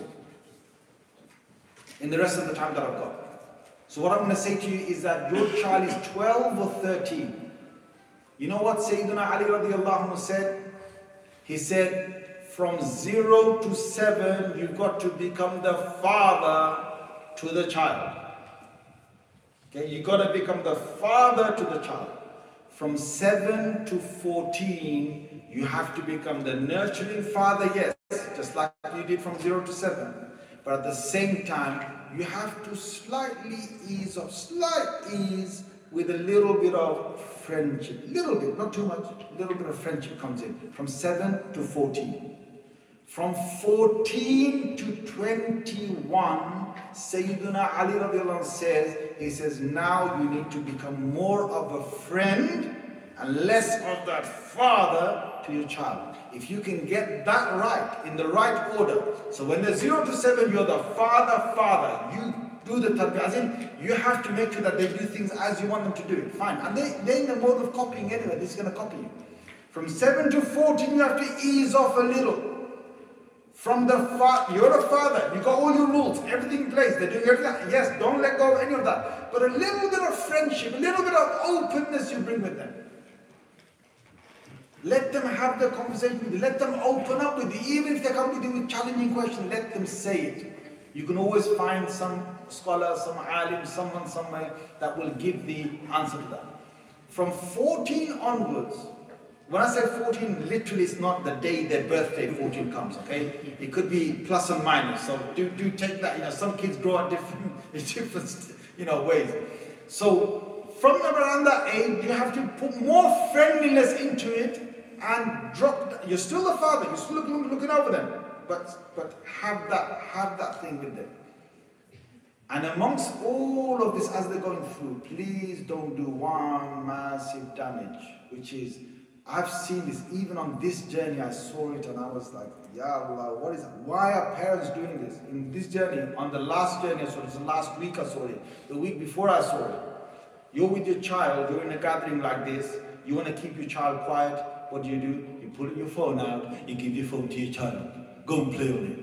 in the rest of the time that I've got. So what I'm going to say to you is that your child is twelve or thirteen. You know what Sayyidina Ali radiallahu anhu said? He said, from zero to seven, you've got to become the father to the child. Okay, you've got to become the father to the child. From seven to fourteen, you have to become the nurturing father, yes, just like you did from zero to seven. But at the same time, you have to slightly ease off, slight ease with a little bit of friendship. Little bit, not too much, a little bit of friendship comes in. From seven to fourteen. From fourteen to twenty-one, Sayyidina Ali radiallahu anh says, he says, now you need to become more of a friend and less of that father to your child. If you can get that right, in the right order, so when they're zero to seven, you're the father, father. You do the tarbiyah, as in, you have to make sure that they do things as you want them to do it. Fine. And they, they're in the mode of copying anyway. This is going to copy you. From seven to fourteen, you have to ease off a little. From the father, you're a father, you got all your rules, everything in place, they're doing everything. Yes, don't let go of any of that. But a little bit of friendship, a little bit of openness you bring with them. Let them have the conversation with you. Let them open up with you. Even if they come with you with challenging questions, let them say it. You can always find some scholar, some alim, someone somewhere that will give the answer to that. From fourteen onwards, when I say fourteen, literally it's not the day their birthday fourteen comes, okay? It could be plus and minus. So do, do take that, you know, some kids grow up different, in different, you know, ways. So from around that age, you have to put more friendliness into it and drop, you're still the father, you're still looking, looking over them, but, but have that, have that thing with them. And amongst all of this, as they're going through, please don't do one massive damage, which is, I've seen this, even on this journey, I saw it and I was like, Ya Allah, what is that? Why are parents doing this? In this journey, on the last journey I saw it, the last week I saw it, the week before I saw it. You're with your child, you're in a gathering like this, you want to keep your child quiet, what do you do? You pull your phone out, you give your phone to your child, go and play on it.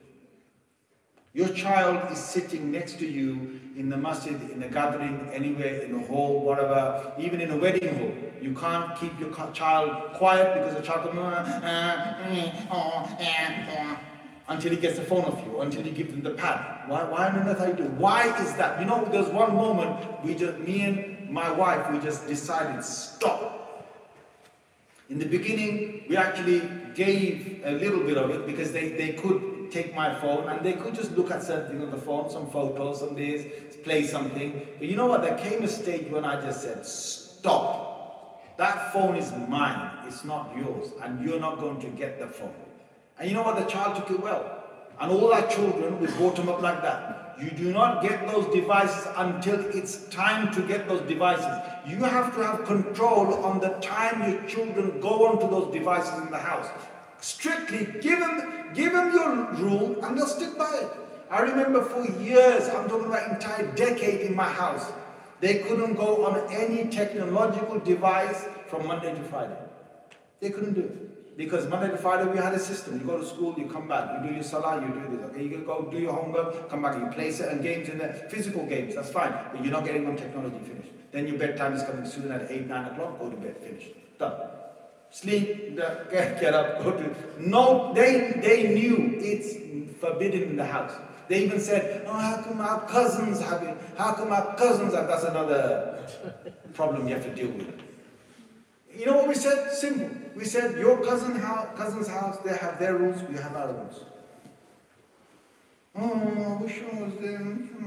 Your child is sitting next to you in the masjid, in a gathering, anywhere, in a hall, whatever, even in a wedding hall. You can't keep your child quiet because the child will uh, uh, uh, until he gets the phone off you, until you give them the pad. Why, why on earth are you doing? Why is that? You know, there's one moment, we just, me and my wife, we just decided, stop. In the beginning, we actually gave a little bit of it because they, they could take my phone and they could just look at something on the phone, some photos, some this, play something. But you know what? There came a stage when I just said, stop. That phone is mine. It's not yours. And you're not going to get the phone. And you know what? The child took it well. And all our children, we brought them up like that. You do not get those devices until it's time to get those devices. You have to have control on the time your children go onto those devices in the house. Strictly give them, give them your rule and they'll stick by it. I remember for years, I'm talking about an entire decade in my house, they couldn't go on any technological device from Monday to Friday. They couldn't do it. Because Monday to Friday we had a system. You go to school, you come back, you do your salah, you do this. Okay, you go do your homework, come back, you play certain games in there, physical games, that's fine. But you're not getting on technology, finished. Then your bedtime is coming soon at eight, nine o'clock, go to bed, finished. Done. Sleep, get, get up, go to... No, they, they knew it's forbidden in the house. They even said, oh, how come our cousins have it? How come our cousins have... That's another problem you have to deal with. You know what we said? Simple. We said, your cousin house, cousin's house, they have their rules, we have our rules. Oh, I wish I was there.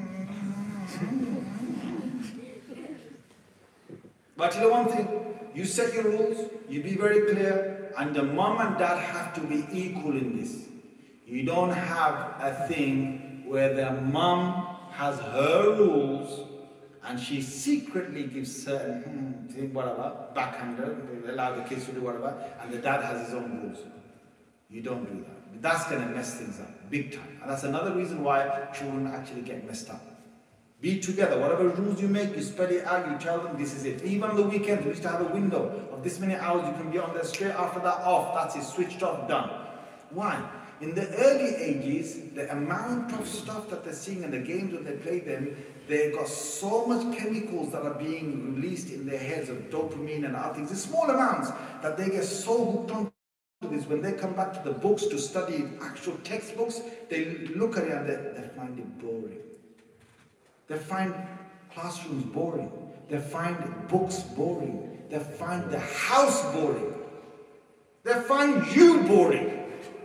But you know one thing? You set your rules, you be very clear, and the mom and dad have to be equal in this. You don't have a thing where the mom has her rules and she secretly gives certain, hmm, whatever, backhander, allow the kids to do whatever, and the dad has his own rules. You don't do that. That's going to mess things up, big time. And that's another reason why children actually get messed up. Be together. Whatever rules you make, you spell it out, you tell them this is it. Even on the weekend, we used to have a window of this many hours, you can be on there straight after that off. That's it, switched off, done. Why? In the early ages, the amount of stuff that they're seeing in the games when they play them, they've got so much chemicals that are being released in their heads of dopamine and other things, in small amounts, that they get so hooked on to this. When they come back to the books to study actual textbooks, they look at it and they, they find it boring. They find classrooms boring. They find books boring. They find the house boring. They find you boring.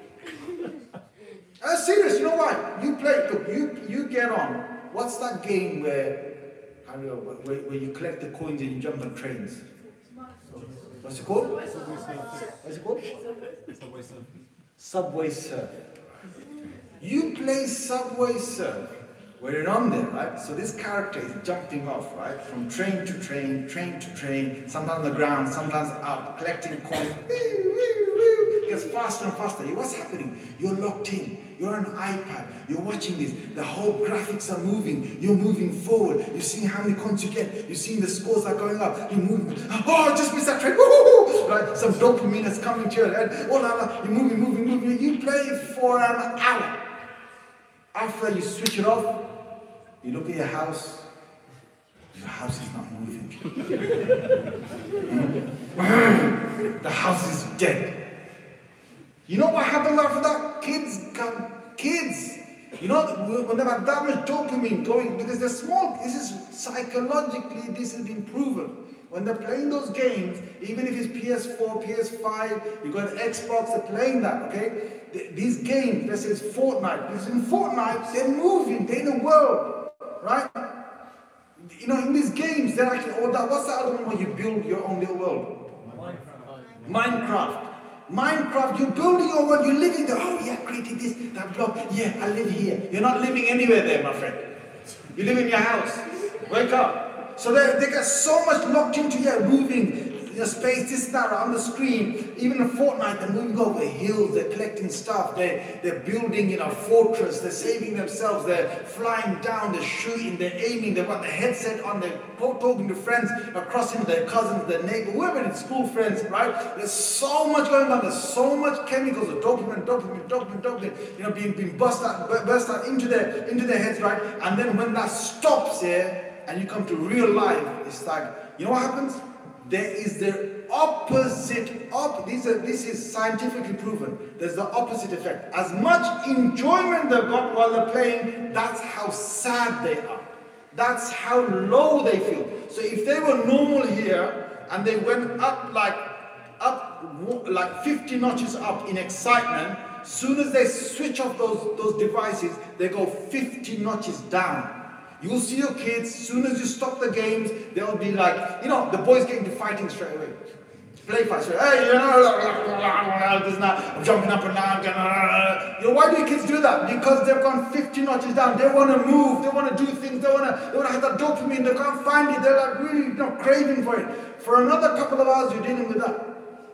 I'm serious, you know why? You play, look, you, you get on. What's that game where, I don't know, where, where you collect the coins and you jump on trains? What's it called? What's it called? Subway Surf. Subway Surf. You play Subway Surf. When you're on there, right? So this character is jumping off, right? From train to train, train to train, sometimes on the ground, sometimes up, collecting coins. It gets faster and faster. What's happening? You're locked in. You're on an iPad. You're watching this. The whole graphics are moving. You're moving forward. You're seeing how many coins you get. You're seeing the scores are going up. You're moving. Oh, I just missed that train. Woo-hoo-hoo! Right? Some dopamine is coming to your head. Oh, la, la. You're moving, moving, moving. You play for an hour. After you switch it off, you look at your house. Your house is not moving. The house is dead. You know what happens after that? Kids come, kids. You know, when they have that much dopamine going, because they're small, this is psychologically, this has been proven. When they're playing those games, even if it's P S four, P S five, you got an Xbox, they're playing that, okay? These games, let's say it's Fortnite. Because in Fortnite, they're moving, they're in the world, right? You know, in these games, they're actually, oh, that, what's the other one where you build your own little world? Minecraft. Minecraft. Minecraft, you're building your world, you're living there. Oh yeah, I created this, that block. Yeah, I live here. You're not living anywhere there, my friend. You live in your house. Wake up. So they, they get so much locked into your moving, your space, this, that, on the screen. Even in Fortnite, they're moving over hills, they're collecting stuff, they're, they're building in a fortress, they're saving themselves, they're flying down, they're shooting, they're aiming, they've got the headset on, they're talking to friends, they're crossing their cousins, their neighbor, whoever it's school friends, right? There's so much going on, there's so much chemicals, of dopamine, dopamine, dopamine, dopamine, you know, being, being burst out, burst out into their, into their heads, right? And then when that stops here, and you come to real life, it's like, you know what happens? There is the opposite, op these are, this is scientifically proven. There's the opposite effect. As much enjoyment they've got while they're playing, that's how sad they are. That's how low they feel. So if they were normal here, and they went up like, up like fifty notches up in excitement, soon as they switch off those, those devices, they go fifty notches down. You will see your kids, as soon as you stop the games, they'll be like, you know, the boys get into fighting straight away. Play fight straight away. Hey, you know, this now, I'm jumping up and down. You know, why do your kids do that? Because they've gone fifty notches down. They want to move, they want to do things, they want to they want to have that dopamine, they can't find it, they're like really, you know, craving for it. For another couple of hours, you're dealing with that.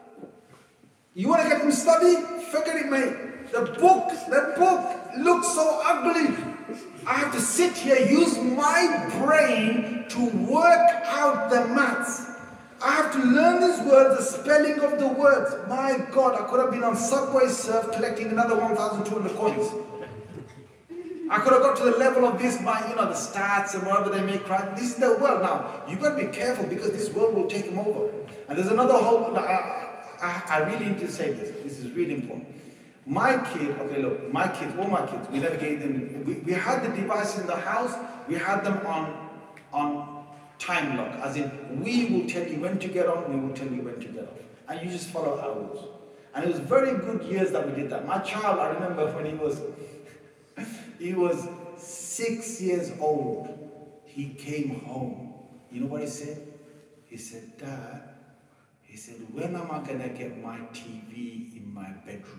You want to get them study? Forget it, mate. The book, the book looks so ugly. I have to sit here, use my brain to work out the maths. I have to learn these words, the spelling of the words. My God, I could have been on Subway Surf collecting another one thousand two hundred coins. I could have got to the level of this by, you know, the stats and whatever they make, right? This is the world now. You've got to be careful because this world will take them over. And there's another whole, I, I, I really need to say this. This is really important. My kid, okay, look, my kids, all my kids, we never gave them, we, we had the device in the house, we had them on, on time lock, as in, we will tell you when to get on, we will tell you when to get off. And you just follow our rules. And it was very good years that we did that. My child, I remember when he was, he was six years old, he came home. You know what he said? He said, Dad, he said, when am I gonna get my T V in my bedroom?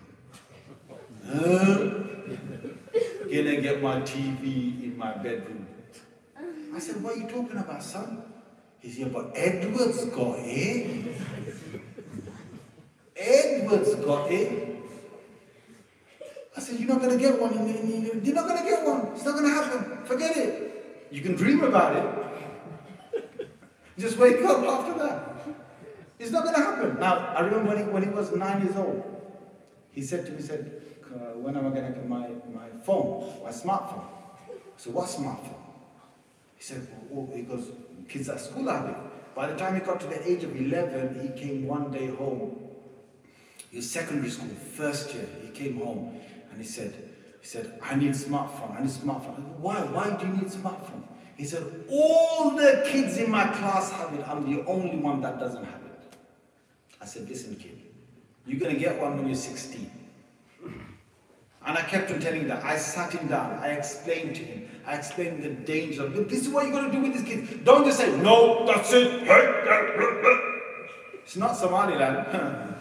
Huh? Gonna get my T V in my bedroom. I said, what are you talking about, son? He said, but Edward's got it. Edward's got it. I said, you're not going to get one. You're not going to get one. It's not going to happen. Forget it. You can dream about it. Just wake up after that. It's not going to happen. Now, I remember when he, when he was nine years old, he said to me, he said, uh, when am I going to get my, my phone, my smartphone? I said, what smartphone? He said, well, oh, because kids at school have it. By the time he got to the age of eleven, he came one day home. He was secondary school, first year. He came home and he said, he said, I need a smartphone, I need a smartphone. I said, why? Why do you need a smartphone? He said, all the kids in my class have it. I'm the only one that doesn't have it. I said, listen, kid, you're going to get one when you're sixteen. And I kept on telling him that. I sat him down. I explained to him. I explained the danger of it. This is what you're going to do with these kids. Don't just say, no, that's it. It's not Somaliland.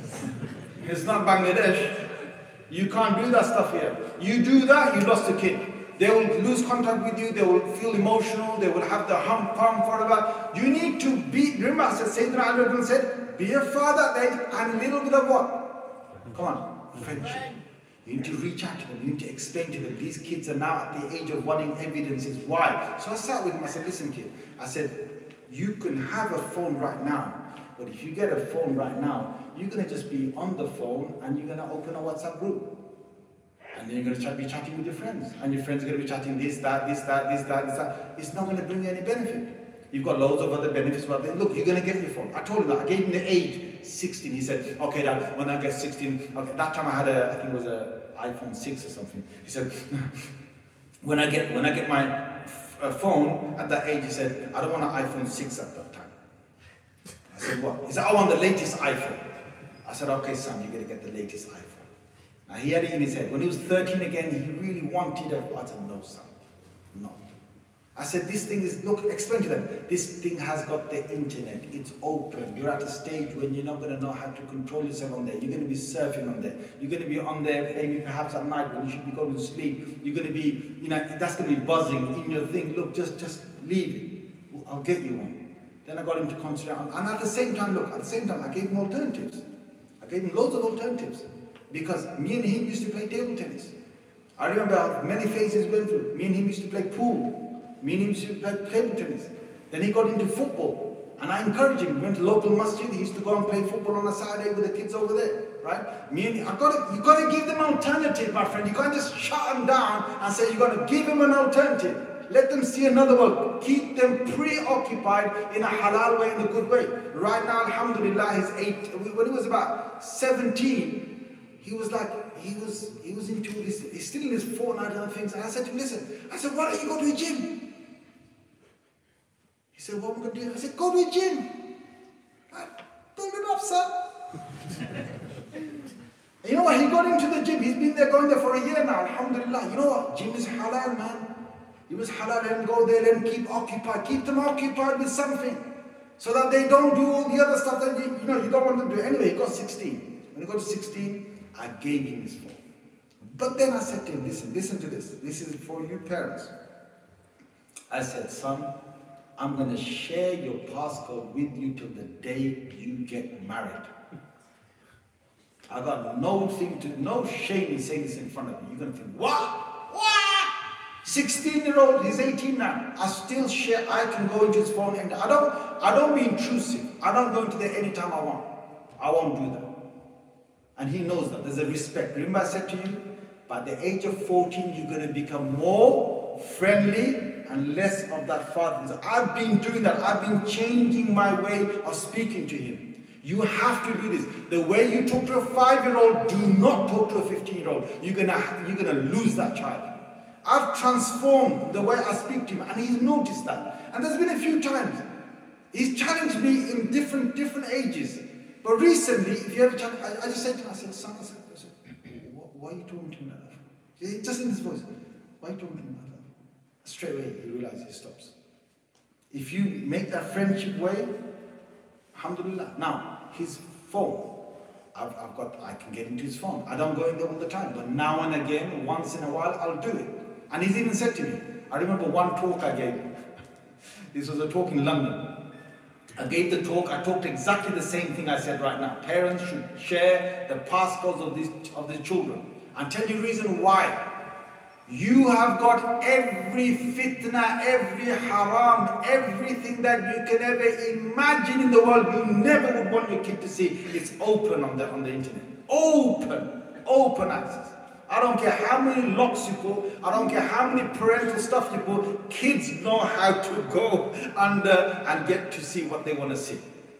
It's not Bangladesh. You can't do that stuff here. You do that, you lost a kid. They will lose contact with you. They will feel emotional. They will have the hump pump forever. You need to be, remember I said, Sayyidina Ali said, be a father and a little bit of what? Come on, friendship. You need to reach out to them. You need to explain to them. These kids are now at the age of wanting evidences. Why? So I sat with him. I said, listen, kid. I said, you can have a phone right now. But if you get a phone right now, you're going to just be on the phone and you're going to open a WhatsApp group. And then you're going to chat, be chatting with your friends. And your friends are going to be chatting this, that, this, that, this, that, this, that. It's not going to bring you any benefit. You've got loads of other benefits. But then, look, you're going to get your phone. I told him that. I gave him the age, sixteen. He said, okay, Dad, when I get sixteen, okay, that time I had a, I think it was a iPhone six or something. He said, when I get when I get my uh, phone at that age, he said, I don't want an iPhone six at that time. I said, what? He said, I want the latest iPhone. I said, okay, son, you're going to get the latest iPhone. Now, he had it in his head. When he was thirteen again, he really wanted a, I said, no, son, no. I said, this thing is, look, explain to them, this thing has got the internet, it's open. You're at a stage when you're not going to know how to control yourself on there. You're going to be surfing on there. You're going to be on there maybe perhaps at night when you should be going to sleep. You're going to be, you know, that's going to be buzzing in your thing. Look, just, just leave it. I'll get you one. Then I got him to concentrate on, and at the same time, look, at the same time, I gave him alternatives. I gave him loads of alternatives. Because me and him used to play table tennis. I remember many phases we went through. Me and him used to play pool. Me and him used to play table tennis. Then he got into football. And I encouraged him. We went to local masjid. He used to go and play football on a Saturday with the kids over there. Right? Me and him, I gotta, you got to give them an alternative, my friend. You can't just shut them down and say you got to give them an alternative. Let them see another world. Keep them preoccupied in a halal way, in a good way. Right now, alhamdulillah, he's eight. When he was about seventeen, he was like, he was he was into this, he's still in his Fortnite and other things. And I said to him, listen, I said, why don't you go to a gym? He said, what am I going to do? I said, go to a gym. I build it up, son. You know what? He got into the gym. He's been there, going there for a year now, alhamdulillah. You know what? Gym is halal, man. It was halal. Let them go there, let them keep occupied. Keep them occupied with something. So that they don't do all the other stuff that you, you know, you don't want them to do. Anyway, he got sixteen. When he got to sixteen, I gave him his phone. But then I said to him, listen, listen to this. This is for you parents. I said, son, I'm going to share your passcode with you till the day you get married. I got no thing to, no shame in saying this in front of you. You're going to think, what? What? sixteen year old, he's eighteen now. I still share, I can go into his phone and I don't, I don't be intrusive. I don't go into there anytime I want. I won't do that. And he knows that. There's a respect. Remember I said to you, by the age of fourteen, you're going to become more friendly and less of that father. So I've been doing that. I've been changing my way of speaking to him. You have to do this. The way you talk to a five-year-old, do not talk to a fifteen-year-old. You're gonna, you're gonna lose that child. I've transformed the way I speak to him, and he's noticed that. And there's been a few times he's challenged me in different different ages. But recently, if you ever challenge, I, I just said to him, I said, son, I said, I said why are you talking to him like that? Just in his voice, why are you talking to him like that? Straight away, he realizes he stops. If you make that friendship way, alhamdulillah. Now, his phone, I've, I've got, I can get into his phone. I don't go in there all the time, but now and again, once in a while, I'll do it. And he's even said to me, I remember one talk I gave. This was a talk in London. I gave the talk, I talked exactly the same thing I said right now. Parents should share the passcodes of these, of the children. And tell you the reason why. You have got every fitna, every haram, everything that you can ever imagine in the world you never would want your kid to see. It's open on the, on the internet. Open. Open access. I don't care how many locks you put, I don't care how many parental stuff you put, kids know how to go under and get to see what they want to see.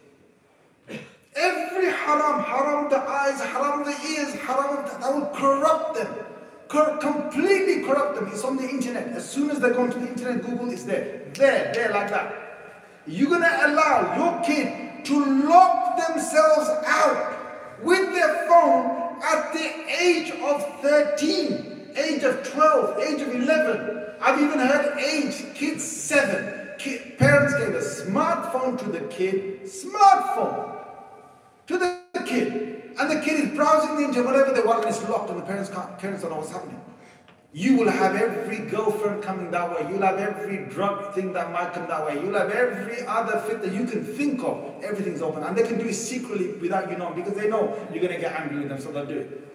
Every haram, haram the eyes, haram the ears, haram the, that will corrupt them. Cor completely corrupt them. It's on the internet. As soon as they go onto the internet, Google is there. There, there, like that. You're going to allow your kid to lock themselves out with their phone at the age of thirteen, age of twelve, age of eleven. I've even heard age, kids seven. Kid, parents gave a smartphone to the kid, smartphone to the kid. And the kid is browsing the internet, whatever they want, and it's locked, and the parents can't, parents don't know what's happening. You will have every girlfriend coming that way. You'll have every drug thing that might come that way. You'll have every other fit that you can think of. Everything's open. And they can do it secretly without you knowing, because they know you're going to get angry with them, so they'll do it.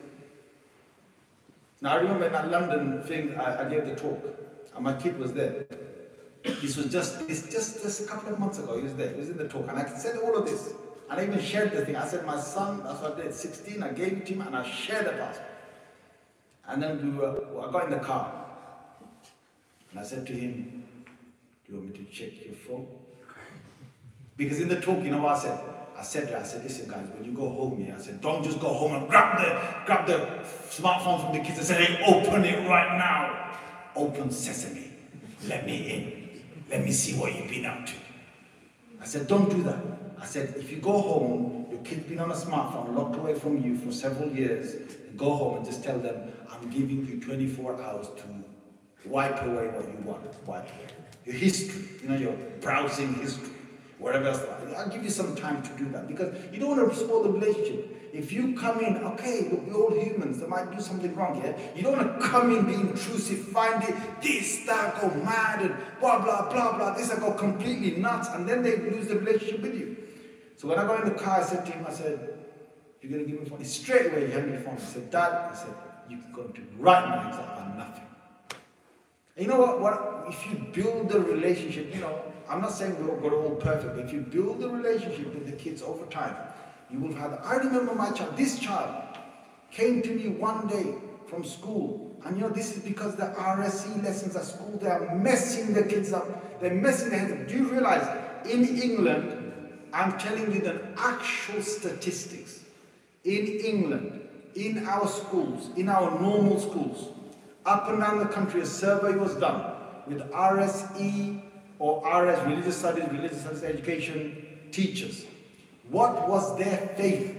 Now, I remember in that London thing, I, I gave the talk, and my kid was there. This was just, it's just, just a couple of months ago. He was there. He was in the talk, and I said all of this. And I even shared the thing. I said, my son, that's what I did, sixteen, I gave it to him, and I shared the passport. And then we were, I got in the car, and I said to him, do you want me to check your phone? Because in the talk, you know what I said? I said, I said, listen guys, when you go home here, I said, don't just go home and grab the, grab the smartphone from the kids and say, hey, open it right now. Open sesame. Let me in. Let me see what you've been up to. I said, don't do that. I said, if you go home, your kid's been on a smartphone, locked away from you for several years, go home and just tell them, I'm giving you twenty-four hours to wipe away what you want, wipe away. Your history, you know, your browsing history, whatever else. I'll give you some time to do that, because you don't want to spoil the relationship. If you come in, okay, look, we're all humans, they might do something wrong here. You don't want to come in, be intrusive, find it, this, that, go mad, and blah, blah, blah, blah, this, I go completely nuts, and then they lose the relationship with you. So when I got in the car, I said to him, I said, you're going to give me the phone? Straight away, he handed me the phone. I said, Dad, I said, you can go to right now, he's like, I'm nothing. And you know what, what? If you build the relationship, you know, I'm not saying we're, we're all perfect, but if you build the relationship with the kids over time, you will have, I remember my child, this child came to me one day from school, and you know, this is because the R S E lessons at school, they are messing the kids up, they're messing their heads up. Do you realize, in England, I'm telling you the actual statistics. In England, in our schools, in our normal schools, up and down the country, a survey was done with R S E or R S, Religious Studies, Religious Studies Education teachers. What was their faith?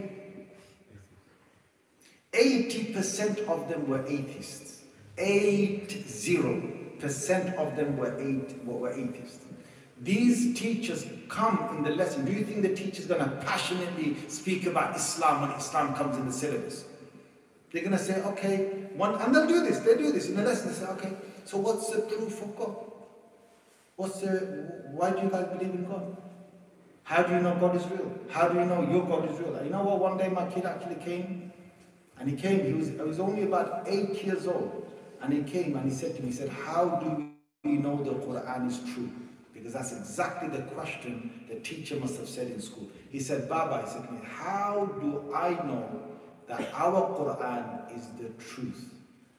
eighty percent of them were atheists. Eight zero percent of them were, eight, were atheists. These teachers come in the lesson. Do you think the teacher's going to passionately speak about Islam when Islam comes in the syllabus? They're going to say, okay, one, and they'll do this, they do this in the lesson. They say, okay, so what's the proof of God? What's the, why do you guys believe in God? How do you know God is real? How do you know your God is real? And you know what, one day my kid actually came, and he came, he was, he was only about eight years old. And he came and he said to me, he said, how do we know the Quran is true? Because that's exactly the question the teacher must have said in school. He said, Baba, he said to me, how do I know that our Quran is the truth?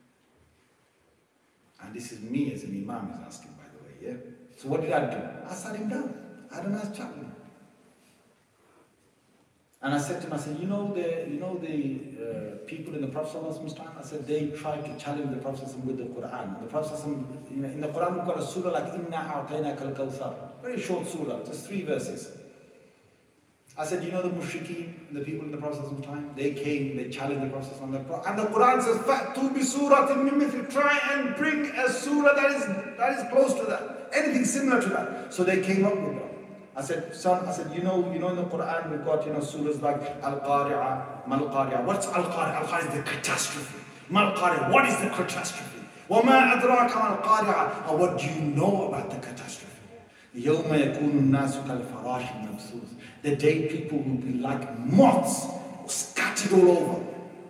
And this is me as an imam is asking, by the way, yeah? So what did I do? I sat him down. I had a nice chat with him. And I said to him, I said, you know the, you know the uh, people in the Prophet's time? I said, they tried to challenge the Prophet with the Quran. And the Prophet, you know, in the Quran, we've got a surah like, Inna a'tainaka al-kawthar. Very short surah, just three verses. I said, you know the mushrikeen, the people in the Prophet's time? They came, they challenged the Prophet. And the Quran says, Fa'tu bi suratin min mithli. Try and bring a surah that is, that is close to that. Anything similar to that. So they came up with that. I said, son, I said, you know, you know in the Quran we've got, you know, surahs like Al-Qari'ah, Mal-Qari'ah. What's Al-Qari'ah? Al-Qari'ah is the catastrophe. Mal-Qari'ah, what is the catastrophe? وَمَا أَدْرَاكَ مَا-Al-Qari'ah. And what do you know about the catastrophe? يَوْمَ يَكُونُ النَّاسُ كَالْفَرَاشِ الْمَبْثُوثِ. The day people will be like moths, scattered all over.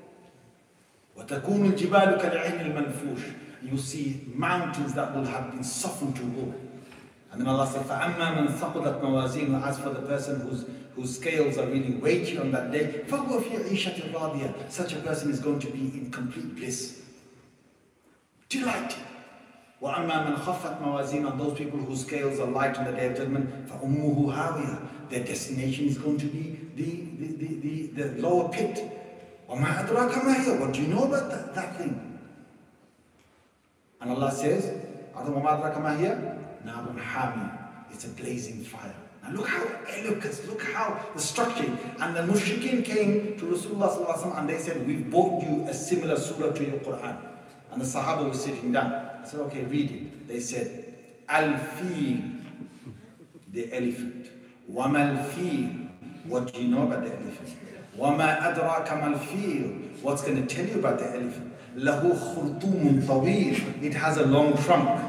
وَتَكُونُ الْجِبَالُ كَالْعِينِ الْمَنْفُوشِ. You see mountains that will have been softened to wool. And then Allah said, فَأَمَّا مَنْ ثَقُلَتْ مَوَازِينُهُ. As for the person whose, whose scales are really weighty on that day, فَهُوَ فِي عِيشَةٍ رَاضِيَةٍ. Such a person is going to be in complete bliss. Delighted. وَأَمَّا مَنْ خَفَّتْ مَوَازِينُهُ. And those people whose scales are light on the day of judgment, فَأُمُّهُ هَاوِيَةٌ. Their destination is going to be the, the, the, the, the lower pit. وَمَا أَدْرَاكَ مَا هِيَ. What do you know about that, that thing? And Allah says, وَمَا أَدْرَاكَ مَا هِيَ. Narun Hamiyah. It's a blazing fire. Now look how eloquent, look how the structure. And the mushrikeen came to Rasulullah sallallahu alaihi wasallam and they said, we've bought you a similar surah to your Quran. And the Sahaba was sitting down. I said, okay, read it. They said, Al-Fil, the elephant. Wama-al-Fil, what do you know about the elephant? Wama adraka mal-Fil, what's going to tell you about the elephant? Lahu khurtumun tawil, it has a long trunk.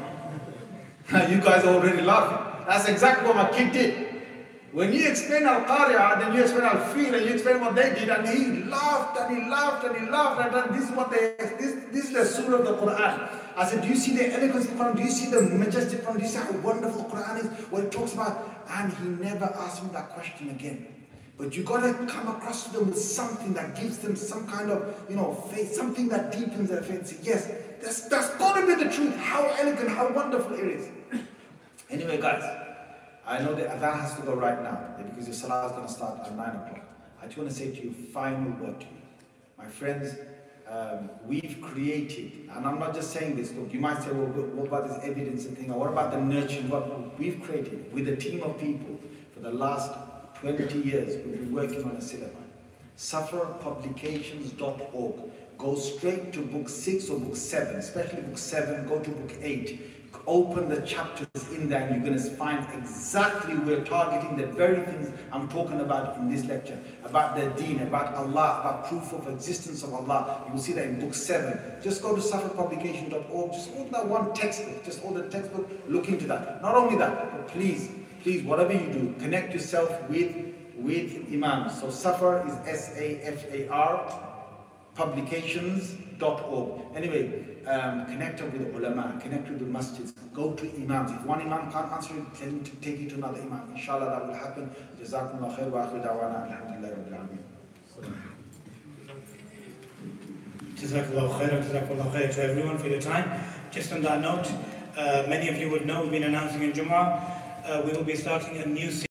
You guys are already laughing. That's exactly what my kid did. When you explain Al-Qari'ah, then you explain Al-Fil, and you explain what they did, and he laughed, and he laughed, and he laughed, and this is what they, this, this is the surah of the Quran. I said, do you see the eloquence of the Quran? Do you see the majestic Quran? Do you see how wonderful the Quran is? What it talks about? And he never asked me that question again. But you got to come across to them with something that gives them some kind of, you know, faith, something that deepens their faith. Say, yes, that's, that's got to be the truth. How elegant, how wonderful it is. Anyway, guys, I know the adhan has to go right now because your salah is going to start at nine o'clock. I just want to say to you, final word to you. My friends, um, we've created, and I'm not just saying this, look, you might say, well, what about this evidence and thing, or what about the nurturing? What we've created with a team of people for the last twenty years, we've been working on a syllabus. Safar Publications dot org. Go straight to book six or book seven, especially book seven, go to book eight. Open the chapters in there and you're going to find exactly we're targeting the very things I'm talking about in this lecture. About the deen, about Allah, about proof of existence of Allah. You will see that in book seven. Just go to Safar Publication dot org. Just order that one textbook. Just order the textbook. Look into that. Not only that, but please, please, whatever you do, connect yourself with, with Imams. So Safar is S A F A R Publications dot org. Anyway, um, connect up with ulama, connect with the masjids, go to imams. If one imam can't answer it, tell him to take you to another imam. Inshallah, that will happen. Jazakumullah khair wa akhir da'wana alhamdulillahi rabbil alameen. Jazakallah khair, Jazakallah khair to everyone for your time. Just on that note, uh, many of you would know we've been announcing in Jumu'ah, uh, we will be starting a new series.